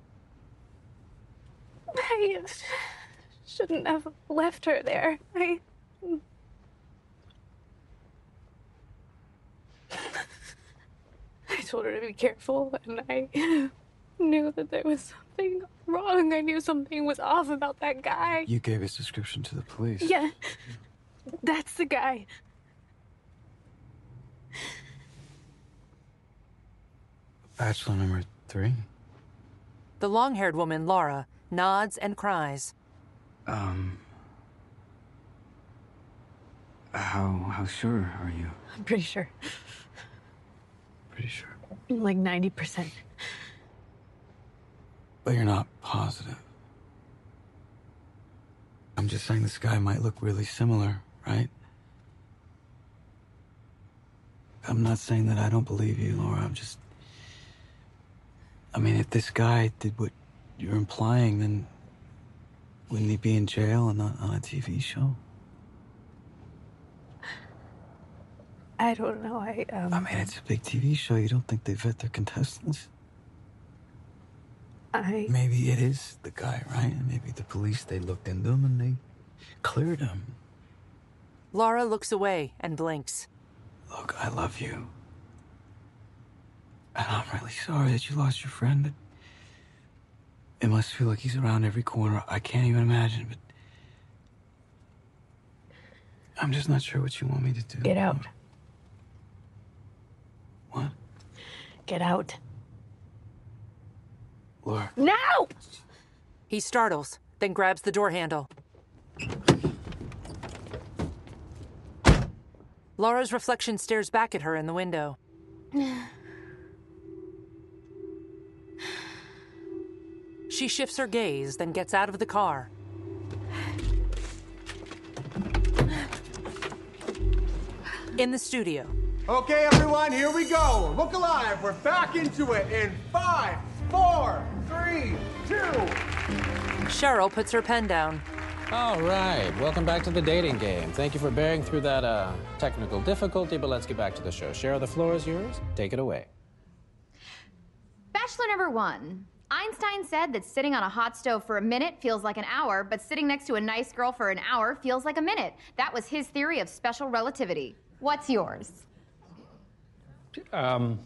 I shouldn't have left her there. I... I told her to be careful, and I... knew that there was something wrong. I knew something was off about that guy. You gave his description to the police. Yeah, that's the guy. Bachelor number three? The long-haired woman, Laura, nods and cries. Um... How, how sure are you? I'm pretty sure. Pretty sure. Like ninety percent. But you're not positive. I'm just saying this guy might look really similar, right? I'm not saying that I don't believe you, Laura. I'm just... I mean, if this guy did what you're implying, then wouldn't he be in jail and not on a T V show? I don't know. I, um... I mean, it's a big T V show. You don't think they vet their contestants? I... Maybe it is the guy, right? And maybe the police, they looked into him and they cleared him. Laura looks away and blinks. Look, I love you. And I'm really sorry that you lost your friend. It must feel like he's around every corner. I can't even imagine, but... I'm just not sure what you want me to do. Get out. What? Get out. Laura. No! He startles, then grabs the door handle. Laura's reflection stares back at her in the window. She shifts her gaze, then gets out of the car. In the studio. Okay, everyone, here we go. Look alive. We're back into it in five, four, three, two. Cheryl puts her pen down. All right, welcome back to the dating game. Thank you for bearing through that uh, technical difficulty, but let's get back to the show. Cheryl, the floor is yours. Take it away. Bachelor number one. Einstein said that sitting on a hot stove for a minute feels like an hour, but sitting next to a nice girl for an hour feels like a minute. That was his theory of special relativity. What's yours? Um...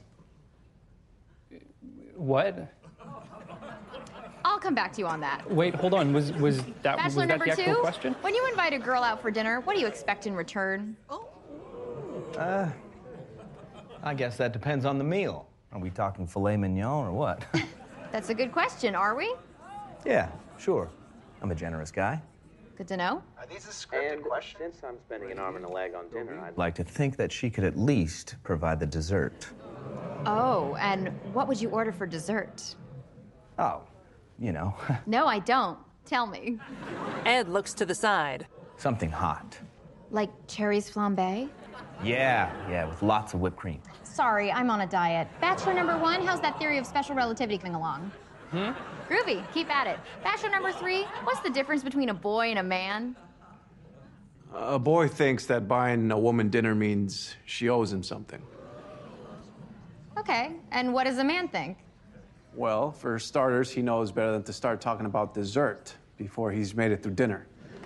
What? I'll come back to you on that. Wait, hold on. Was was that was Bachelor that number the actual two, question? when you invite a girl out for dinner, what do you expect in return? Uh, I guess that depends on the meal. Are we talking filet mignon or what? That's a good question, are we? Yeah, sure. I'm a generous guy. Good to know. Are these a scripted question? Since I'm spending an arm and a leg on dinner, I'd I'd like to think that she could at least provide the dessert. Oh, and what would you order for dessert? Oh, you know, No, I don't. Tell me. Ed looks to the side. something hot. Like cherries flambé? Yeah, yeah, with lots of whipped cream. Sorry, I'm on a diet. Bachelor number one, how's that theory of special relativity coming along? Hmm? Groovy, keep at it. Bachelor number three, what's the difference between a boy and a man? A boy thinks that buying a woman dinner means she owes him something. Okay, and what does a man think? Well, for starters, he knows better than to start talking about dessert before he's made it through dinner.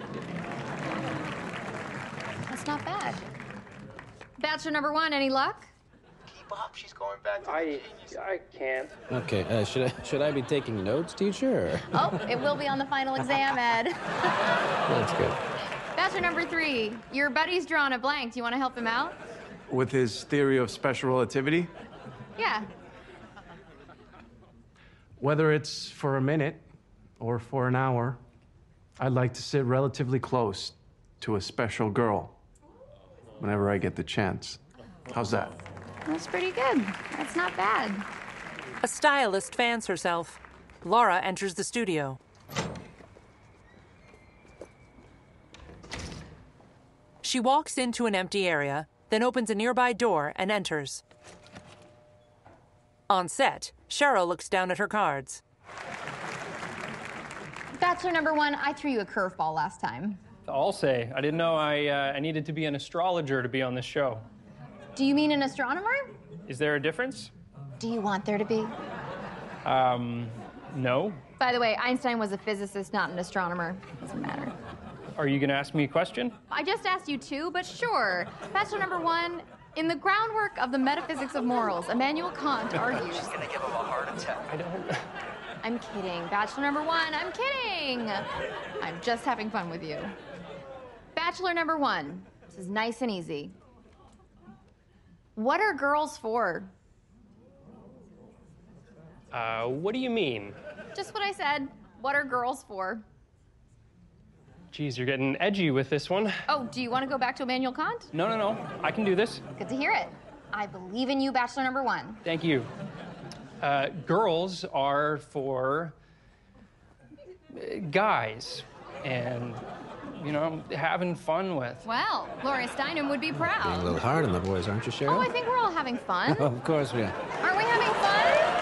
That's not bad. Bachelor number one, any luck? keep up. She's going back to I, I can't. Okay, uh, should I should I be taking notes, teacher? Oh, it will be on the final exam, Ed. That's good. Bachelor number three, your buddy's drawn a blank. Do you want to help him out? With his theory of special relativity? Yeah. Whether it's for a minute or for an hour, I'd like to sit relatively close to a special girl whenever I get the chance. How's that? That's pretty good. That's not bad. A stylist fans herself. Laura enters the studio. She walks into an empty area, then opens a nearby door and enters. On set, Cheryl looks down at her cards. Bachelor number one, I threw you a curveball last time. I'll say, I didn't know I, uh, I needed to be an astrologer to be on this show. Do you mean an astronomer? Is there a difference? Do you want there to be? Um, no. By the way, Einstein was a physicist, not an astronomer. Doesn't matter. Are you gonna ask me a question? I just asked you two, but sure. Bachelor number one, In the groundwork of the metaphysics of morals, Immanuel Kant argues. She's gonna give him a heart attack. I don't. I'm kidding. Bachelor number one, I'm kidding. I'm just having fun with you. Bachelor number one. This is nice and easy. What are girls for? Uh, what do you mean? Just what I said. What are girls for? Geez, you're getting edgy with this one. Oh, do you want to go back to Immanuel Kant? No, no, no. I can do this. Good to hear it. I believe in you, Bachelor number one. Thank you. Uh, girls are for uh, guys and, you know, having fun with. Well, Gloria Steinem would be Being proud. a little hard on the boys, aren't you, Oh, Cheryl? I think we're all having fun. Of course we are. Aren't we having fun?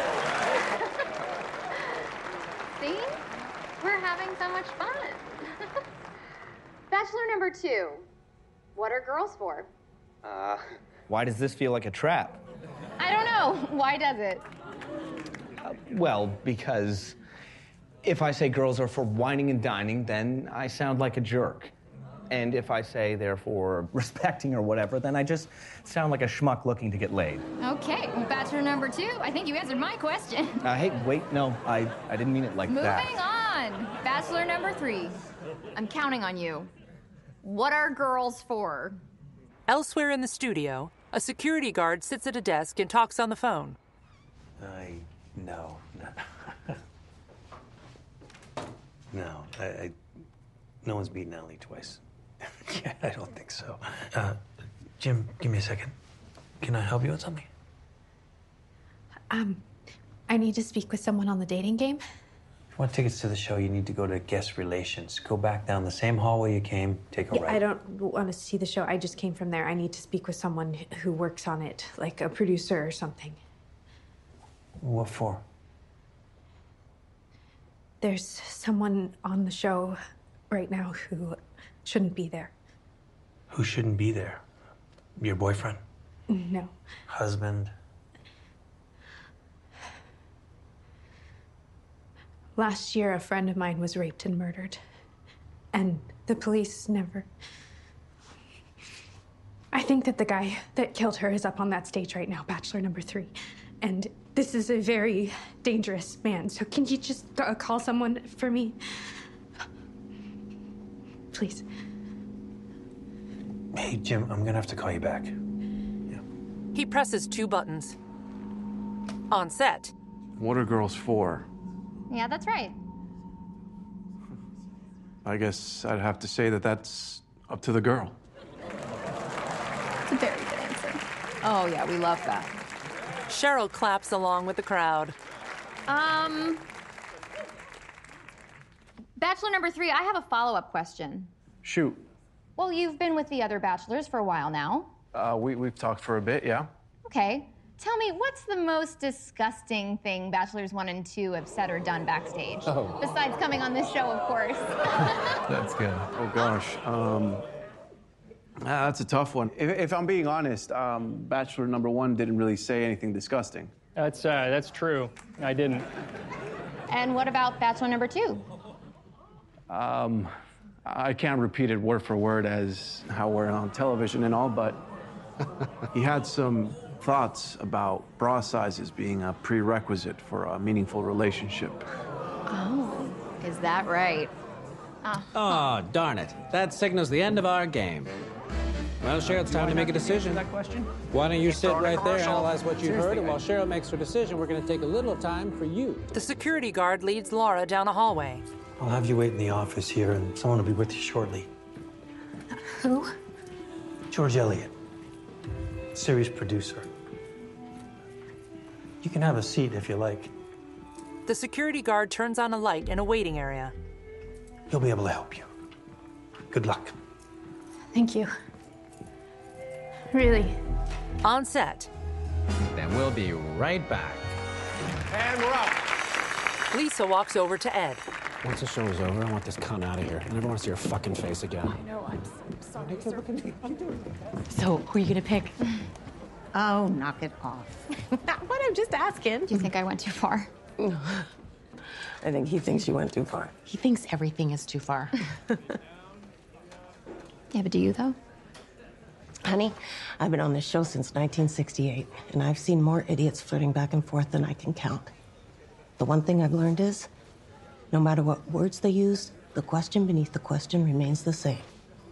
See? We're having so much fun. Bachelor number two. What are girls for? Uh, why does this feel like a trap? I don't know. Why does it? Well, because if I say girls are for whining and dining, then I sound like a jerk. And if I say they're for respecting or whatever, then I just sound like a schmuck looking to get laid. Okay, well, Bachelor number two, I think you answered my question. Uh, hey, wait, no, I, I didn't mean it like Moving that. on. Bachelor number three. I'm counting on you. What are girls for? Elsewhere in the studio, a security guard sits at a desk and talks on the phone. I no, no, no. I, I no one's beaten Allie twice. Yeah, I don't think so. Uh, Jim, give me a second. Can I help you with something? Um, I need to speak with someone on the dating game. If you want tickets to the show, you need to go to guest relations. Go back down the same hallway you came. Take a Yeah, right. I don't want to see the show. I just came from there. I need to speak with someone who works on it, like a producer or something. What for? There's someone on the show right now who shouldn't be there. Who shouldn't be there? Your boyfriend? No. Husband? Last year, a friend of mine was raped and murdered. And the police never. I think that the guy that killed her is up on that stage right now, Bachelor number three. And this is a very dangerous man. So can you just uh, call someone for me? Please. Hey, Jim, I'm gonna have to call you back. He presses two buttons. On set, What are girls for? Yeah, that's right. I guess I'd have to say that that's up to the girl. It's a very good answer. Oh, yeah, we love that. Cheryl claps along with the crowd. Um, Bachelor number three, I have a follow-up question. Shoot. Well, you've been with the other bachelors for a while now. Uh, we, we've talked for a bit, yeah? Okay. Tell me, what's the most disgusting thing Bachelors one and two have said or done backstage? Oh. Besides coming on this show, of course. That's good. Oh, gosh. Um, ah, that's a tough one. If, if I'm being honest, um, Bachelor number one didn't really say anything disgusting. That's uh, that's true. I didn't. And what about Bachelor number two? Um, I can't repeat it word for word as how we're on television and all, but he had some thoughts about bra sizes being a prerequisite for a meaningful relationship. Oh, is that right? Ah. Oh, darn it. That signals the end of our game. Well, Cheryl, it's time to make a decision. That question? Why don't you sit right there, analyze what you Seriously, heard, and while guys. Cheryl makes her decision, we're going to take a little time for you. The security guard leads Laura down a hallway. I'll have you wait in the office here, and someone will be with you shortly. Who? George Elliott, series producer. You can have a seat if you like. The security guard turns on a light in a waiting area. He'll be able to help you. Good luck. Thank you. Really. On set, Then we'll be right back. And we're up. Lisa walks over to Ed. Once the show is over, I want this cunt out of here. I never want to see your fucking face again. I know, I'm so sorry. Look at me. I'm doing it. So, who are you gonna pick? Oh, knock it off. What? I'm just asking. Do you think I went too far? I think he thinks you went too far. He thinks everything is too far. Yeah, but do you, though? Honey, I've been on this show since nineteen sixty-eight, and I've seen more idiots flirting back and forth than I can count. The one thing I've learned is, no matter what words they use, the question beneath the question remains the same.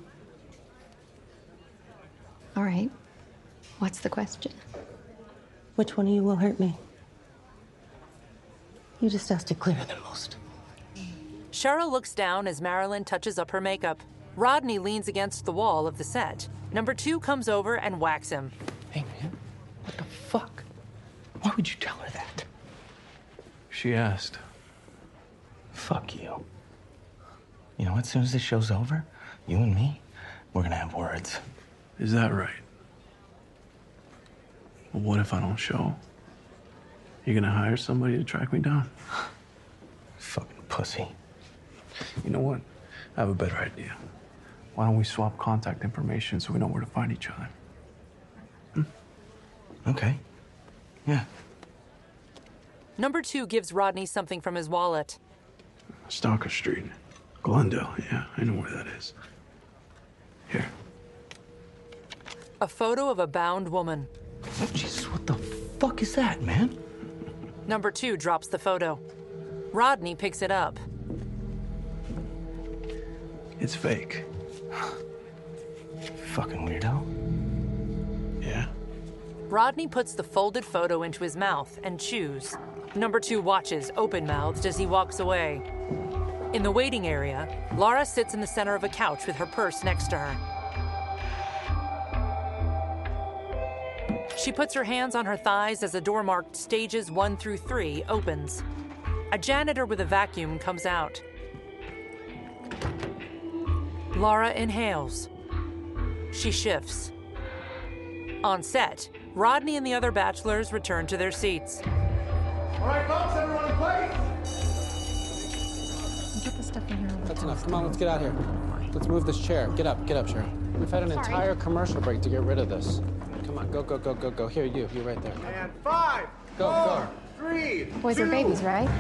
All right. What's the question? Which one of you will hurt me? You just asked it clearer than most. Cheryl looks down as Marilyn touches up her makeup. Rodney leans against the wall of the set. Number two comes over and whacks him. Hey, man. What the fuck? Why would you tell her that? She asked. Fuck you. You know, as soon as this show's over, you and me, we're gonna have words. Is that right? Well, what if I don't show? You gonna hire somebody to track me down? Fucking pussy. You know what? I have a better idea. Why don't we swap contact information so we know where to find each other? Hmm? Okay. Yeah. Number two gives Rodney something from his wallet. Stalker Street. Glendale, yeah, I know where that is. Here. A photo of a bound woman. Oh, Jesus, what the fuck is that, man? Number two drops the photo. Rodney picks it up. It's fake. Fucking weirdo. Yeah. Rodney puts the folded photo into his mouth and chews. Number two watches, open-mouthed, as he walks away. In the waiting area, Laura sits in the center of a couch with her purse next to her. She puts her hands on her thighs as a door marked stages one through three opens. A janitor with a vacuum comes out. Laura inhales. She shifts. On set, Rodney and the other bachelors return to their seats. All right, folks, everyone in place. Put the stuff in here. That's enough. Come on, let's get out here. Let's move this chair. Get up, get up, Cheryl. We've had an Sorry. entire commercial break to get rid of this. Come on, go, go, go, go, go. Here, you, you right there. And five, Go, four, go. three, Boys two. are babies, right?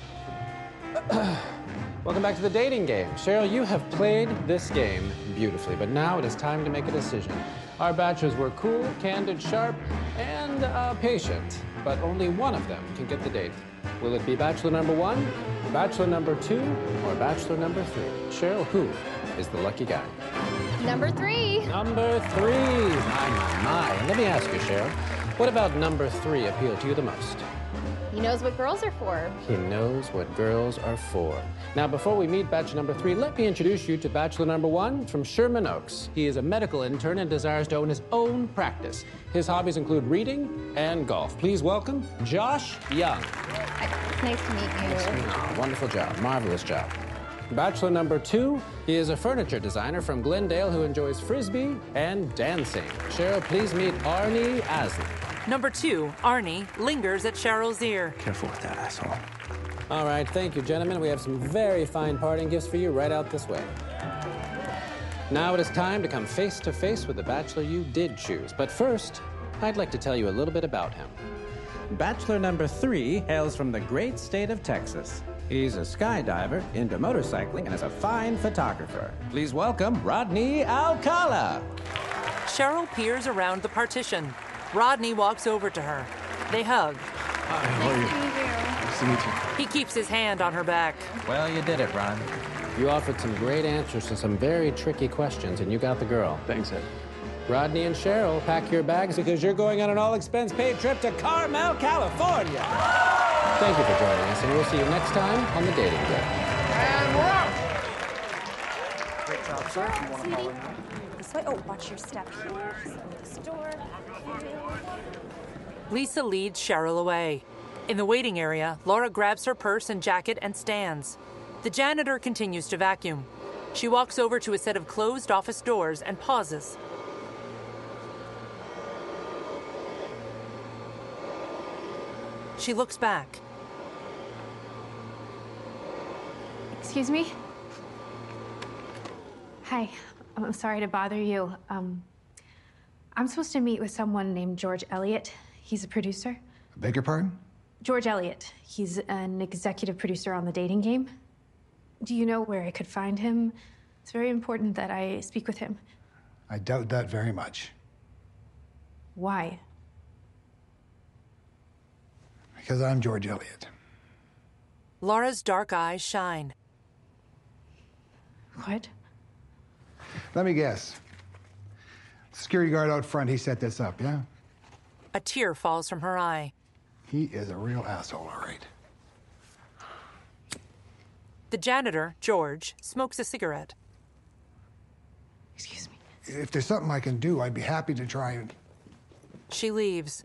Welcome back to the dating game. Cheryl, you have played this game beautifully, but now it is time to make a decision. Our bachelors were cool, candid, sharp, and uh, patient, but only one of them can get the date. Will it be bachelor number one, bachelor number two, or bachelor number three? Cheryl, who is the lucky guy? Number three. Number three. My, my, my. And let me ask you, Cheryl, what about number three appeal to you the most? He knows what girls are for. He knows what girls are for. Now, before we meet bachelor number three, let me introduce you to bachelor number one from Sherman Oaks. He is a medical intern and desires to own his own practice. His hobbies include reading and golf. Please welcome Josh Young. It's nice to meet you. Oh, wonderful job. Marvelous job. Bachelor number two, he is a furniture designer from Glendale who enjoys frisbee and dancing. Cheryl, please meet Arnie Aslin. Number two, Arnie, lingers at Cheryl's ear. Careful with that asshole. All right, thank you, gentlemen. We have some very fine parting gifts for you right out this way. Now it is time to come face to face with the bachelor you did choose. But first, I'd like to tell you a little bit about him. Bachelor number three hails from the great state of Texas. He's a skydiver, into motorcycling, and is a fine photographer. Please welcome Rodney Alcala. Cheryl peers around the partition. Rodney walks over to her. They hug. Hi, how are you? Nice to meet you. He keeps his hand on her back. Well, you did it, Ron. You offered some great answers to some very tricky questions, and you got the girl. Thanks, Ed. Rodney and Cheryl, pack your bags because you're going on an all-expense-paid trip to Carmel, California. Thank you for joining us, and we'll see you next time on The Dating Game. And we're out. Great job, sir. If you want to follow me. This way. Oh, watch your step here. Just open this door. Lisa leads Cheryl away. In the waiting area, Laura grabs her purse and jacket and stands. The janitor continues to vacuum. She walks over to a set of closed office doors and pauses. She looks back. Excuse me? Hi, I'm sorry to bother you. Um, I'm supposed to meet with someone named George Elliott. He's a producer. Beg your pardon? George Elliott. He's an executive producer on The Dating Game. Do you know where I could find him? It's very important that I speak with him. I doubt that very much. Why? Because I'm George Eliot. Laura's dark eyes shine. What? Let me guess. Security guard out front, he set this up, yeah? A tear falls from her eye. He is a real asshole, all right. The janitor, George, smokes a cigarette. Excuse me. If there's something I can do, I'd be happy to try and... She leaves.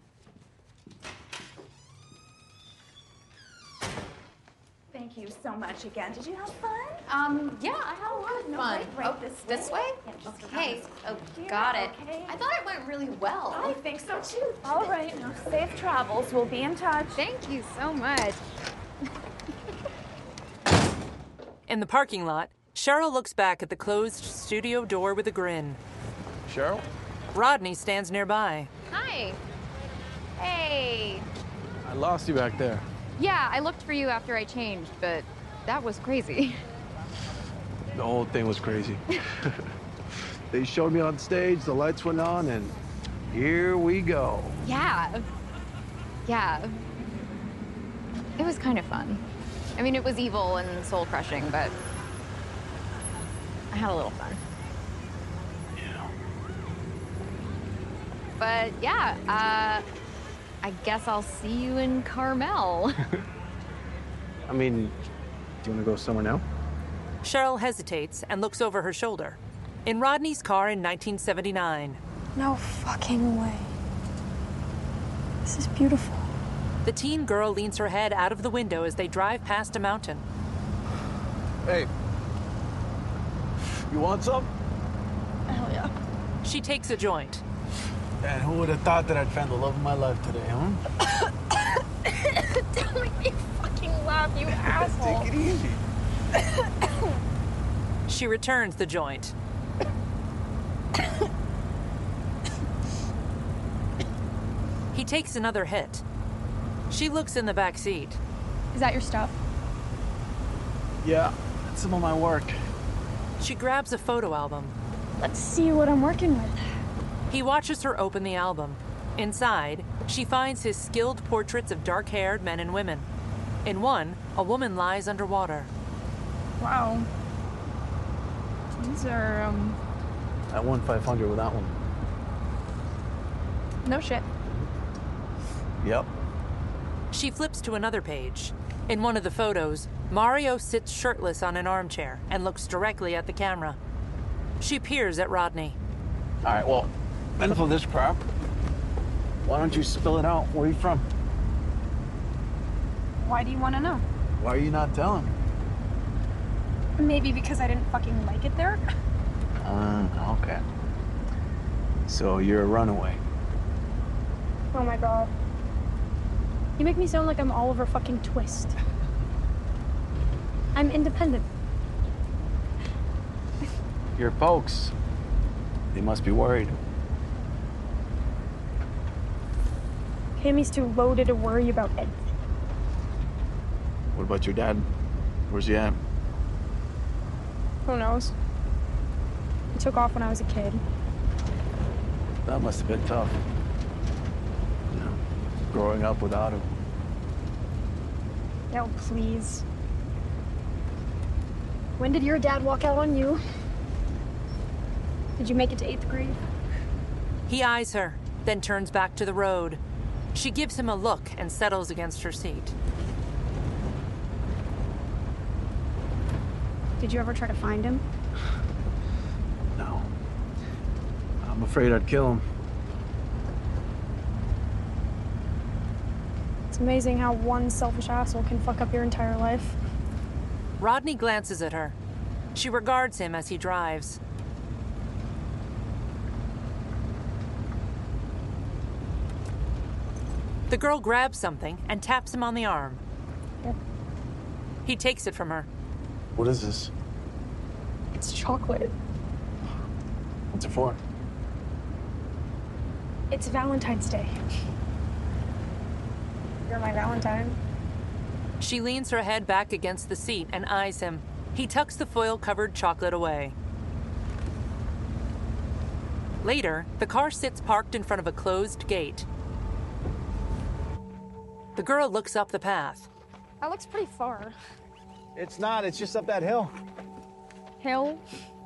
Thank you so much again. Did you have fun? Um, yeah, I had a lot of No, fun. wait, right Oh, this this way? way? Yeah, just go Okay. down this Oh, way. got Yeah, it. okay. I thought it went really well. I think so too. All right, now safe travels. We'll be in touch. Thank you so much. In the parking lot, Cheryl looks back at the closed studio door with a grin. Cheryl? Rodney stands nearby. Hi. Hey. I lost you back there. Yeah, I looked for you after I changed, but that was crazy. The whole thing was crazy. They showed me on stage, the lights went on, and here we go. Yeah. Yeah. It was kind of fun. I mean, it was evil and soul-crushing, but I had a little fun. Yeah. But yeah, uh, I guess I'll see you in Carmel. I mean, do you want to go somewhere now? Cheryl hesitates and looks over her shoulder. In Rodney's car in nineteen seventy-nine. No fucking way. This is beautiful. The teen girl leans her head out of the window as they drive past a mountain. Hey. You want some? Hell yeah. She takes a joint. And who would have thought that I'd find the love of my life today, huh? Don't make me fucking laugh, you asshole. Take it easy. She returns the joint. He takes another hit. She looks in the back seat. Is that your stuff? Yeah, that's some of my work. She grabs a photo album. Let's see what I'm working with. He watches her open the album. Inside, she finds his skilled portraits of dark-haired men and women. In one, a woman lies underwater. Wow. These are, um... I won five hundred with that one. no shit. Yep. She flips to another page. In one of the photos, Mario sits shirtless on an armchair and looks directly at the camera. She peers at Rodney. All right, well, enough of this crap. Why don't you spill it out? Where are you from? Why do you want to know? Why are you not telling? Maybe because I didn't fucking like it there? Uh, okay. So you're a runaway. Oh my god. You make me sound like I'm Oliver fucking Twist. I'm independent. Your folks, they must be worried. Cammy's too loaded to worry about anything. What about your dad? Where's he at? Who knows? He took off when I was a kid. That must have been tough. You know, growing up without him. Oh, please. When did your dad walk out on you? Did you make it to eighth grade? He eyes her, then turns back to the road. She gives him a look and settles against her seat. Did you ever try to find him? No. I'm afraid I'd kill him. It's amazing how one selfish asshole can fuck up your entire life. Rodney glances at her. She regards him as he drives. The girl grabs something and taps him on the arm. Here. He takes it from her. What is this? It's chocolate. What's it for? It's Valentine's Day. You're my Valentine. She leans her head back against the seat and eyes him. He tucks the foil-covered chocolate away. Later, the car sits parked in front of a closed gate. The girl looks up the path. That looks pretty far. It's not, it's just up that hill. Hill?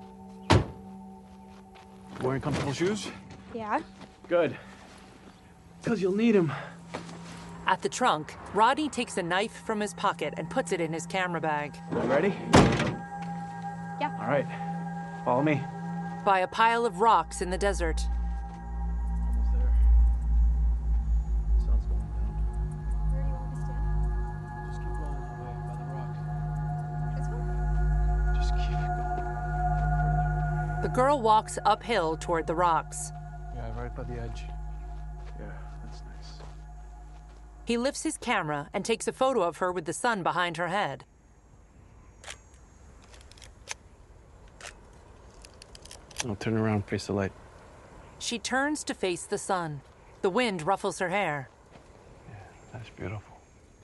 Wearing comfortable shoes? Yeah. Good. Because you'll need them. At the trunk, Rodney takes a knife from his pocket and puts it in his camera bag. Ready? Yeah. All right. Follow me. By a pile of rocks in the desert. Almost there. Sun's going down. Where do you want me to stand? Just keep going that way by the rock. This one? Just keep going. The girl walks uphill toward the rocks. Yeah, right by the edge. Yeah, that's nice. He lifts his camera and takes a photo of her with the sun behind her head. I'll turn around, face the light. She turns to face the sun. The wind ruffles her hair. Yeah, that's beautiful.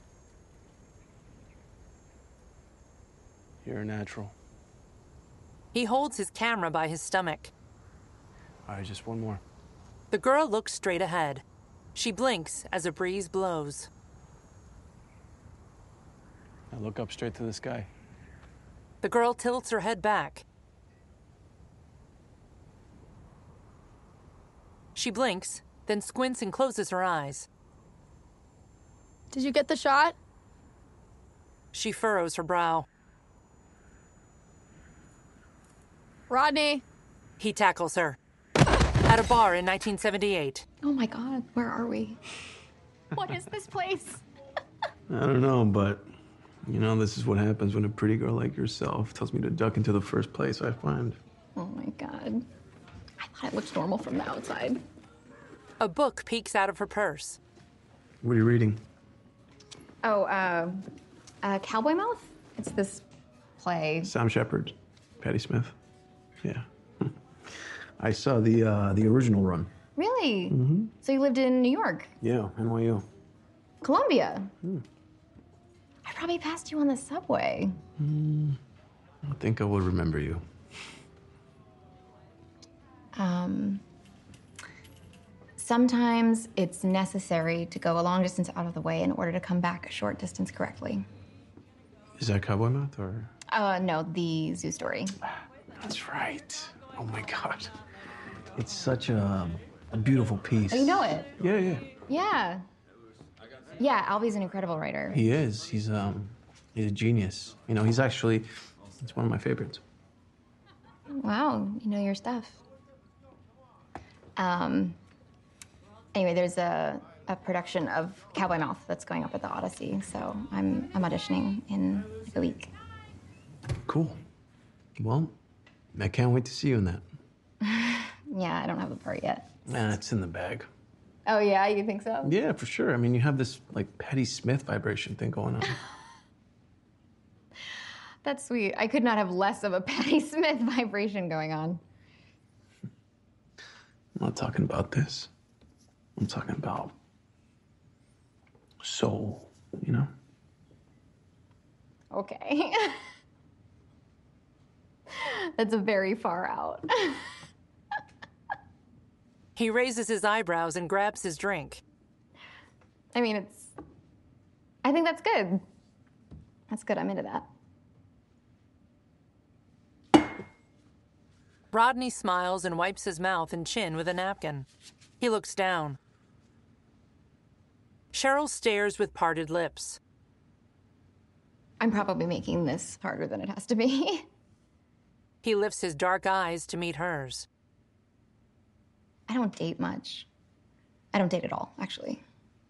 You're a natural. He holds his camera by his stomach. All right, just one more. The girl looks straight ahead. She blinks as a breeze blows. Now look up straight to the sky. The girl tilts her head back. She blinks, then squints and closes her eyes. Did you get the shot? She furrows her brow. Rodney. He tackles her. At a bar in nineteen seventy-eight. Oh my god, where are we? What is this place? I don't know, but you know, this is what happens when a pretty girl like yourself tells me to duck into the first place I find. Oh my god. I thought it looked normal from the outside. A book peeks out of her purse. What are you reading? Oh, uh, uh, Cowboy Mouth? It's this play. Sam Shepard, Patti Smith. Yeah. I saw the uh, the original run. Really? Mm-hmm. So you lived in New York? Yeah, N Y U. Columbia? Hmm. I probably passed you on the subway. Mm, I think I would remember you. Um, sometimes it's necessary to go a long distance out of the way in order to come back a short distance correctly. Is that Cowboy Mouth or? Uh, no, the Zoo Story. That's right. Oh my God. It's such a, a beautiful piece. Oh, you know it? Yeah, yeah. Yeah. Yeah, Albie's an incredible writer. He is. He's um, he's a genius. You know, he's actually, it's one of my favorites. Wow, you know your stuff. Um, anyway, there's a, a production of Cowboy Mouth that's going up at the Odyssey, so I'm, I'm auditioning in like a week. Cool. Well, I can't wait to see you in that. Yeah, I don't have the part yet. Nah, it's in the bag. Oh, yeah, you think so? Yeah, for sure. I mean, you have this, like, Patti Smith vibration thing going on. That's sweet. I could not have less of a Patti Smith vibration going on. I'm not talking about this. I'm talking about soul, you know? Okay. That's very far out. He raises his eyebrows and grabs his drink. I mean, it's... I think that's good. That's good. I'm into that. Rodney smiles and wipes his mouth and chin with a napkin. He looks down. Cheryl stares with parted lips. I'm probably making this harder than it has to be. He lifts his dark eyes to meet hers. I don't date much. I don't date at all, actually.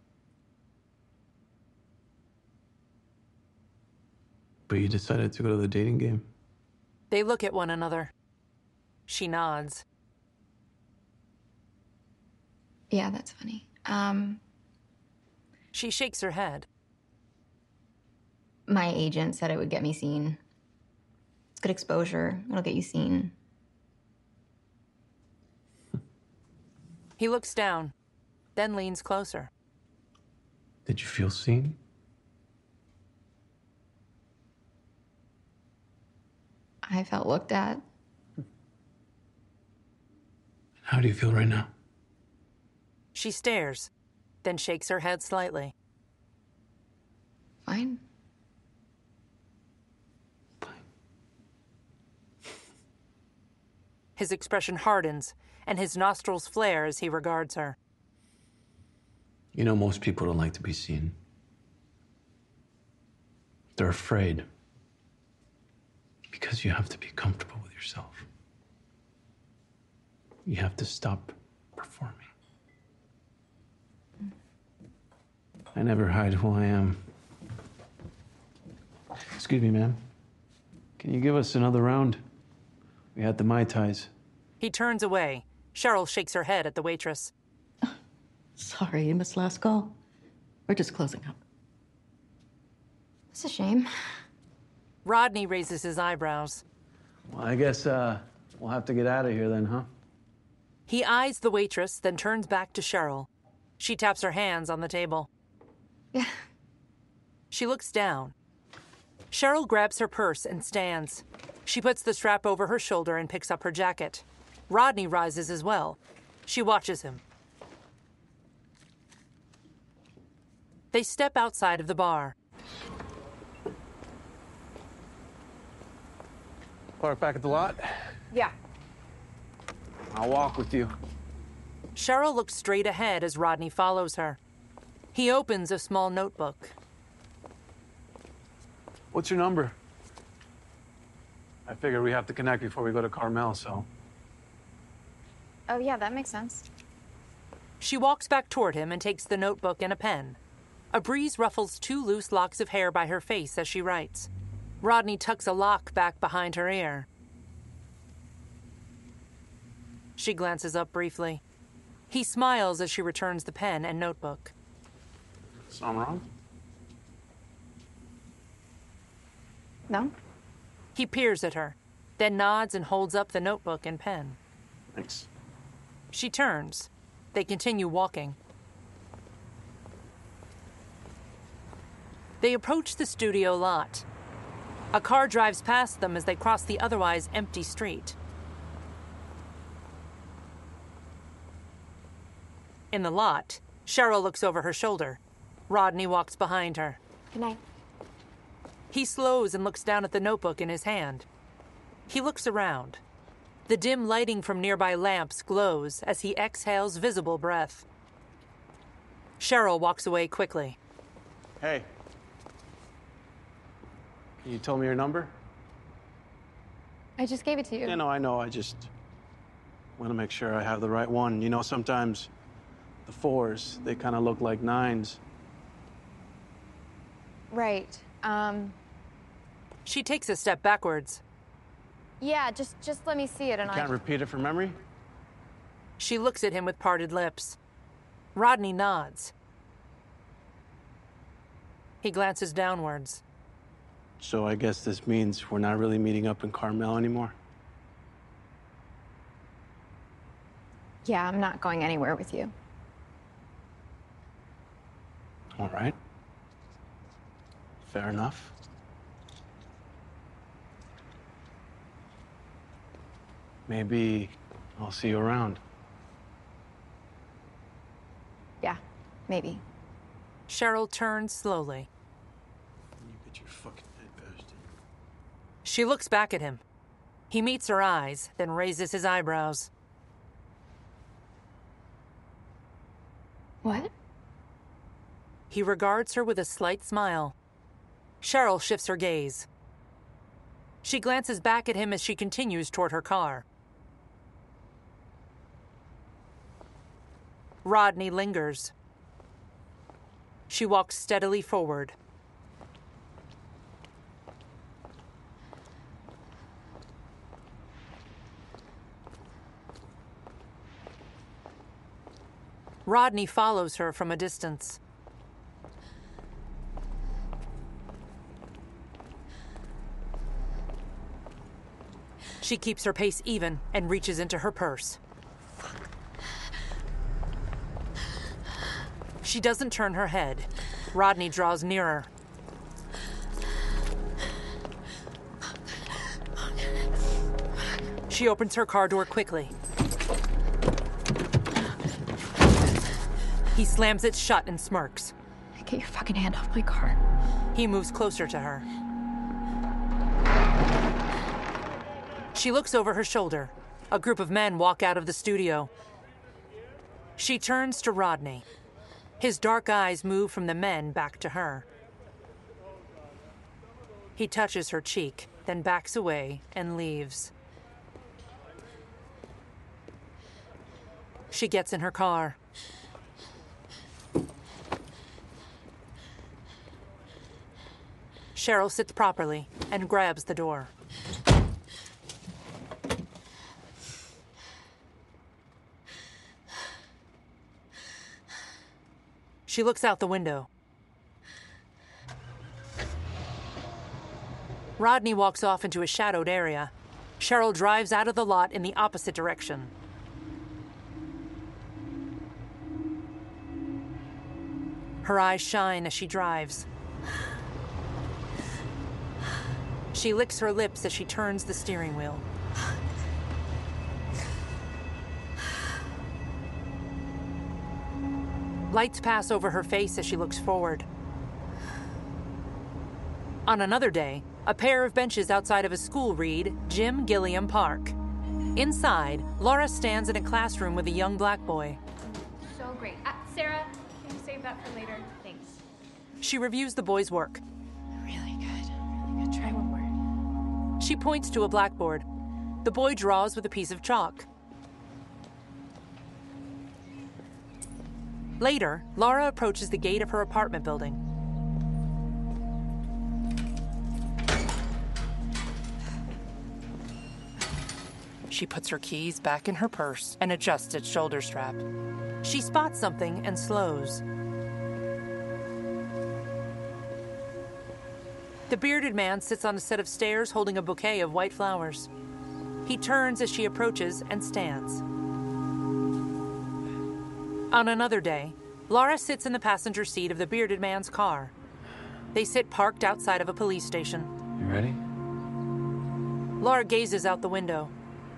But you decided to go to the dating game. They look at one another. She nods. Yeah, that's funny. Um, she shakes her head. My agent said it would get me seen. It's good exposure. It'll get you seen. He looks down, then leans closer. Did you feel seen? I felt looked at. How do you feel right now? She stares, then shakes her head slightly. Fine. His expression hardens, and his nostrils flare as he regards her. You know, most people don't like to be seen. They're afraid. Because you have to be comfortable with yourself. You have to stop performing. I never hide who I am. Excuse me, ma'am. Can you give us another round? We had the Mai Tais. He turns away. Cheryl shakes her head at the waitress. Sorry, Miss Laskell. We're just closing up. It's a shame. Rodney raises his eyebrows. Well, I guess uh, we'll have to get out of here then, huh? He eyes the waitress, then turns back to Cheryl. She taps her hands on the table. Yeah. She looks down. Cheryl grabs her purse and stands. She puts the strap over her shoulder and picks up her jacket. Rodney rises as well. She watches him. They step outside of the bar. Park back at the lot. Yeah. I'll walk with you. Cheryl looks straight ahead as Rodney follows her. He opens a small notebook. What's your number? I figured we have to connect before we go to Carmel, so. Oh, yeah, that makes sense. She walks back toward him and takes the notebook and a pen. A breeze ruffles two loose locks of hair by her face as she writes. Rodney tucks a lock back behind her ear. She glances up briefly. He smiles as she returns the pen and notebook. Something wrong? No? He peers at her, then nods and holds up the notebook and pen. Thanks. She turns. They continue walking. They approach the studio lot. A car drives past them as they cross the otherwise empty street. In the lot, Cheryl looks over her shoulder. Rodney walks behind her. Good night. He slows and looks down at the notebook in his hand. He looks around. The dim lighting from nearby lamps glows as he exhales visible breath. Cheryl walks away quickly. Hey. Can you tell me your number? I just gave it to you. Yeah, no, I know. I just want to make sure I have the right one. You know, sometimes the fours, they kind of look like nines. Right. Um, She takes a step backwards. yeah, just just let me see it and Can't I... repeat it from memory? She looks at him with parted lips. Rodney nods. He glances downwards. So I guess this means we're not really meeting up in Carmel anymore? Yeah, I'm not going anywhere with you. All right. Fair enough. Maybe I'll see you around. Yeah, maybe. Cheryl turns slowly. You get your fucking head bashed in. She looks back at him. He meets her eyes, then raises his eyebrows. What? He regards her with a slight smile. Cheryl shifts her gaze. She glances back at him as she continues toward her car. Rodney lingers. She walks steadily forward. Rodney follows her from a distance. She keeps her pace even and reaches into her purse. She doesn't turn her head. Rodney draws nearer. She opens her car door quickly. He slams it shut and smirks. Get your fucking hand off my car. He moves closer to her. She looks over her shoulder. A group of men walk out of the studio. She turns to Rodney. His dark eyes move from the men back to her. He touches her cheek, then backs away and leaves. She gets in her car. Cheryl sits properly and grabs the door. She looks out the window. Rodney walks off into a shadowed area. Cheryl drives out of the lot in the opposite direction. Her eyes shine as she drives. She licks her lips as she turns the steering wheel. Lights pass over her face as she looks forward. On another day, a pair of benches outside of a school read Jim Gilliam Park. Inside, Laura stands in a classroom with a young black boy. So great. Uh, Sarah, can you save that for later? Thanks. She reviews the boy's work. Really good. Really good. Try one more. She points to a blackboard. The boy draws with a piece of chalk. Later, Laura approaches the gate of her apartment building. She puts her keys back in her purse and adjusts its shoulder strap. She spots something and slows. The bearded man sits on a set of stairs holding a bouquet of white flowers. He turns as she approaches and stands. On another day, Laura sits in the passenger seat of the bearded man's car. They sit parked outside of a police station. You ready? Laura gazes out the window.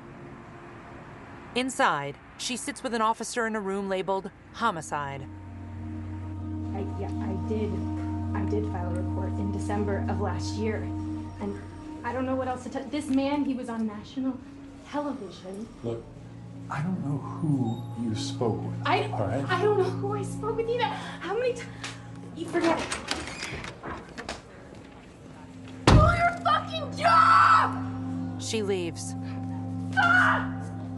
Inside, she sits with an officer in a room labeled homicide. I, yeah, I did. I did file a report in December of last year, and I don't know what else to tell. This man, he was on national television. Look, I don't know who you spoke with. I, all right? I don't know who I spoke with either. How many times? You forget it. Do your fucking job! She leaves. Ah!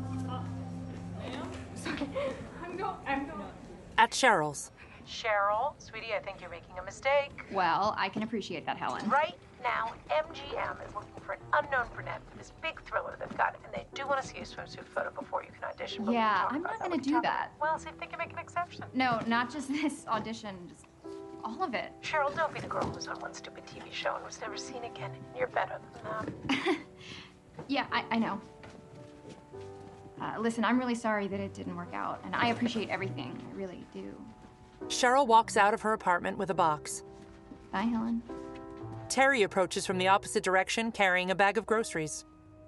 Sorry, I'm going. I'm going. At Cheryl's. Cheryl, sweetie, I think you're making a mistake. Well, I can appreciate that, Helen. Right now, M G M is looking for an unknown brunette for this big thriller they've got, and they do want to see a swimsuit photo before you can audition. But we Yeah, can talk I'm about not that. gonna We can do talk- that. Well, see if they can make an exception. No, not just this audition, just all of it. Cheryl, don't be the girl who's on one stupid T V show and was never seen again. You're better than that. Yeah, I, I know. Uh, listen, I'm really sorry that it didn't work out, and I appreciate everything. I really do. Cheryl walks out of her apartment with a box. Bye, Helen. Terry approaches from the opposite direction carrying a bag of groceries.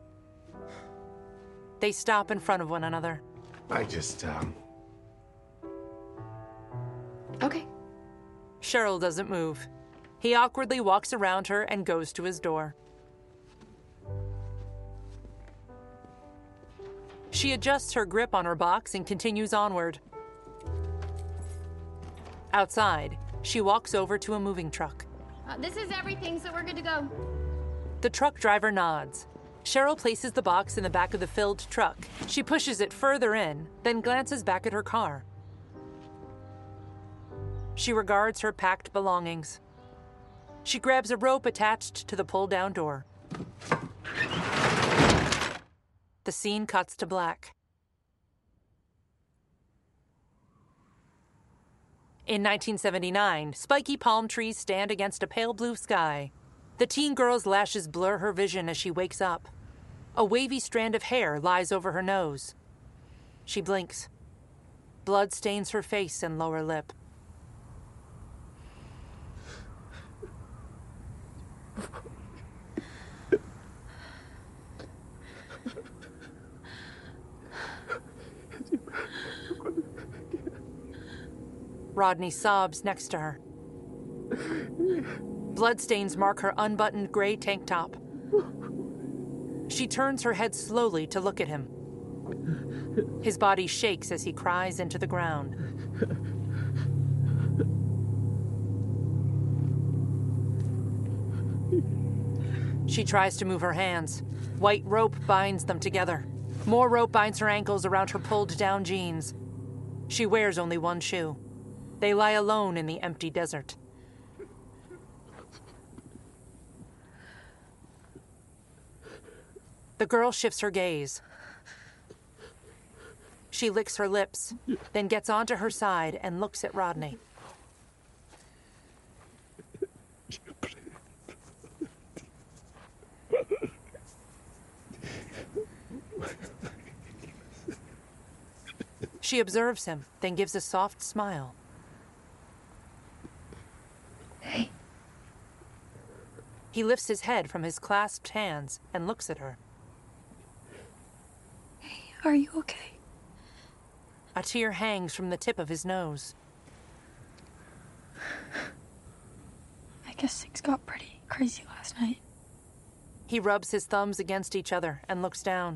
They stop in front of one another. I just, um... Okay. Cheryl doesn't move. He awkwardly walks around her and goes to his door. She adjusts her grip on her box and continues onward. Outside, she walks over to a moving truck. Uh, this is everything, so we're good to go. The truck driver nods. Cheryl places the box in the back of the filled truck. She pushes it further in, then glances back at her car. She regards her packed belongings. She grabs a rope attached to the pull-down door. The scene cuts to black. In nineteen seventy-nine, spiky palm trees stand against a pale blue sky. The teen girl's lashes blur her vision as she wakes up. A wavy strand of hair lies over her nose. She blinks. Blood stains her face and lower lip. Rodney sobs next to her. Bloodstains mark her unbuttoned gray tank top. She turns her head slowly to look at him. His body shakes as he cries into the ground. She tries to move her hands. White rope binds them together. More rope binds her ankles around her pulled-down jeans. She wears only one shoe. They lie alone in the empty desert. The girl shifts her gaze. She licks her lips, then gets onto her side and looks at Rodney. She observes him, then gives a soft smile. Hey. He lifts his head from his clasped hands and looks at her. Hey, are you okay? A tear hangs from the tip of his nose. I guess things got pretty crazy last night. He rubs his thumbs against each other and looks down.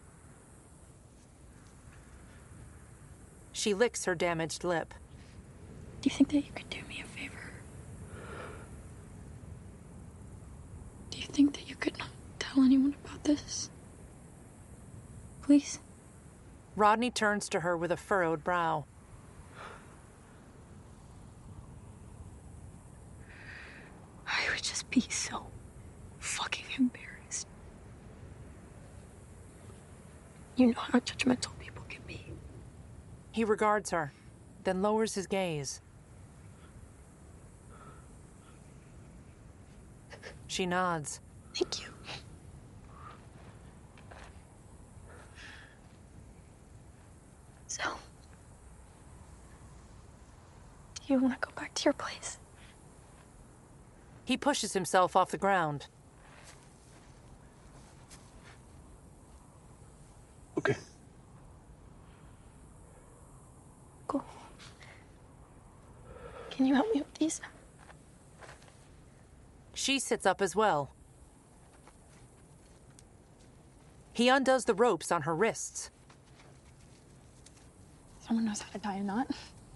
She licks her damaged lip. Do you think that you could do me a favor? Do you think that you could not tell anyone about this? Please? Rodney turns to her with a furrowed brow. I would just be so fucking embarrassed. You know how judgmental people can be. He regards her, then lowers his gaze. She nods. Thank you. So, do you want to go back to your place? He pushes himself off the ground. Okay. Cool. Can you help me with these? She sits up as well. He undoes the ropes on her wrists. Someone knows how to tie a knot.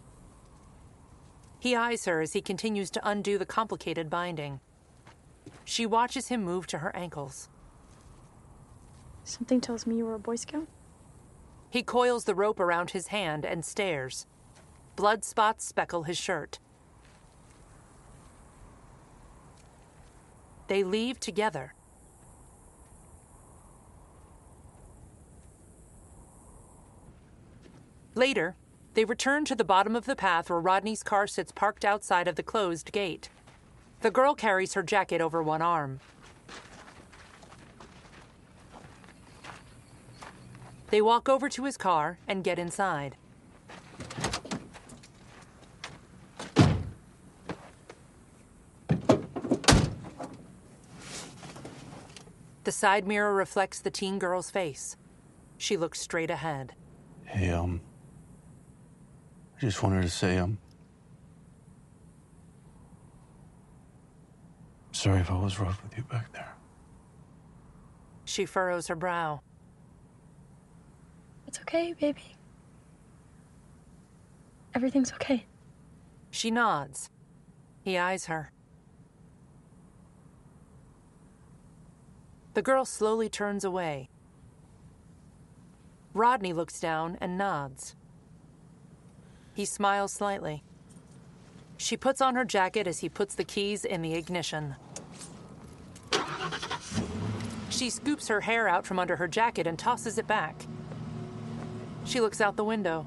He eyes her as he continues to undo the complicated binding. She watches him move to her ankles. Something tells me you were a Boy Scout? He coils the rope around his hand and stares. Blood spots speckle his shirt. They leave together. Later, they return to the bottom of the path where Rodney's car sits parked outside of the closed gate. The girl carries her jacket over one arm. They walk over to his car and get inside. The side mirror reflects the teen girl's face. She looks straight ahead. Hey, um, I just wanted to say, um, sorry if I was rough with you back there. She furrows her brow. It's okay, baby. Everything's okay. She nods. He eyes her. The girl slowly turns away. Rodney looks down and nods. He smiles slightly. She puts on her jacket as he puts the keys in the ignition. She scoops her hair out from under her jacket and tosses it back. She looks out the window.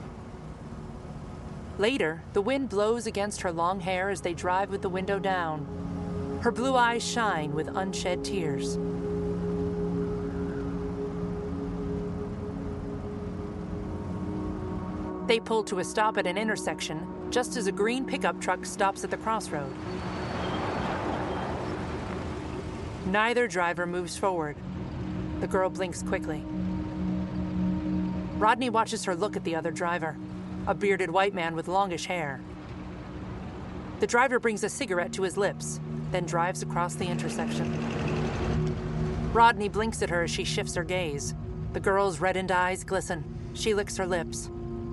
Later, the wind blows against her long hair as they drive with the window down. Her blue eyes shine with unshed tears. They pull to a stop at an intersection just as a green pickup truck stops at the crossroad. Neither driver moves forward. The girl blinks quickly. Rodney watches her look at the other driver, a bearded white man with longish hair. The driver brings a cigarette to his lips, then drives across the intersection. Rodney blinks at her as she shifts her gaze. The girl's reddened eyes glisten. She licks her lips.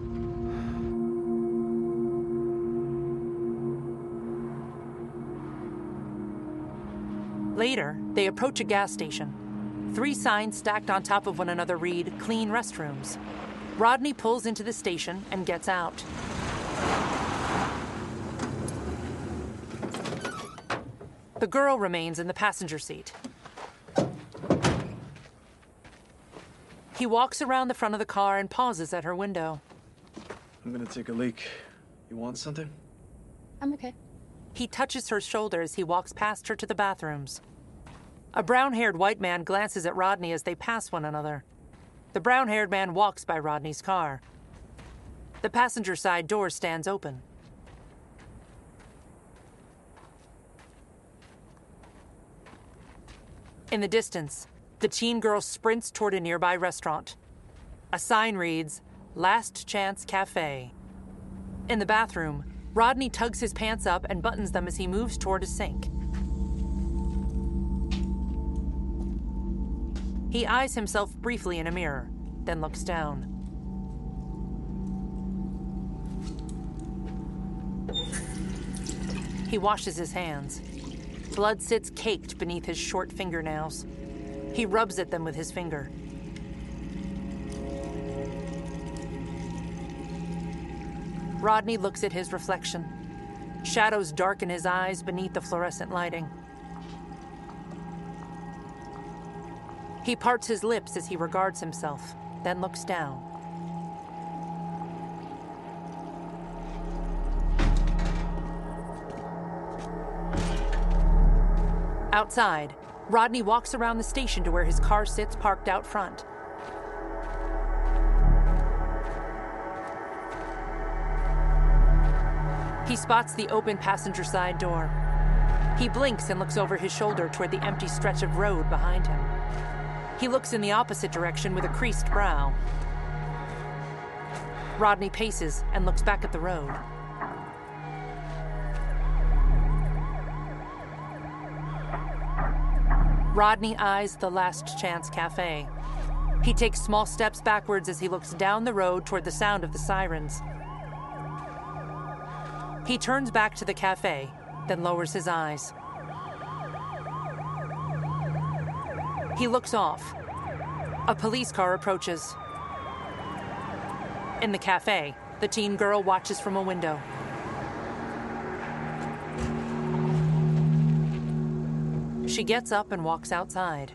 Later, they approach a gas station. Three signs stacked on top of one another read, "Clean restrooms." Rodney pulls into the station and gets out. The girl remains in the passenger seat. He walks around the front of the car and pauses at her window. I'm gonna take a leak. You want something? I'm okay. He touches her shoulder as he walks past her to the bathrooms. A brown-haired white man glances at Rodney as they pass one another. The brown-haired man walks by Rodney's car. The passenger side door stands open. In the distance, the teen girl sprints toward a nearby restaurant. A sign reads, "Last Chance Cafe." In the bathroom, Rodney tugs his pants up and buttons them as he moves toward a sink. He eyes himself briefly in a mirror, then looks down. He washes his hands. Blood sits caked beneath his short fingernails. He rubs at them with his finger. Rodney looks at his reflection. Shadows darken his eyes beneath the fluorescent lighting. He parts his lips as he regards himself, then looks down. Outside, Rodney walks around the station to where his car sits parked out front. He spots the open passenger side door. He blinks and looks over his shoulder toward the empty stretch of road behind him. He looks in the opposite direction with a creased brow. Rodney paces and looks back at the road. Rodney eyes the Last Chance Cafe. He takes small steps backwards as he looks down the road toward the sound of the sirens. He turns back to the cafe, then lowers his eyes. He looks off. A police car approaches. In the cafe, the teen girl watches from a window. She gets up and walks outside.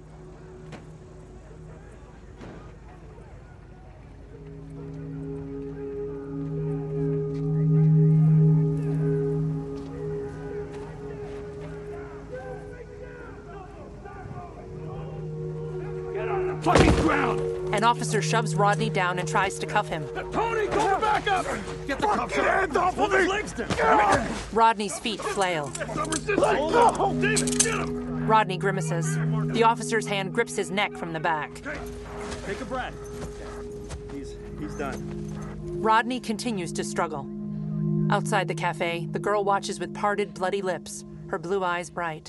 Get on the fucking ground! An officer shoves Rodney down and tries to cuff him. Tony, go back up! Get the cuffs hands off of me! Rodney's feet flail. Let go! David, get him! Rodney grimaces. The officer's hand grips his neck from the back. Take a breath. He's, he's done. Rodney continues to struggle. Outside the cafe, the girl watches with parted, bloody lips, her blue eyes bright.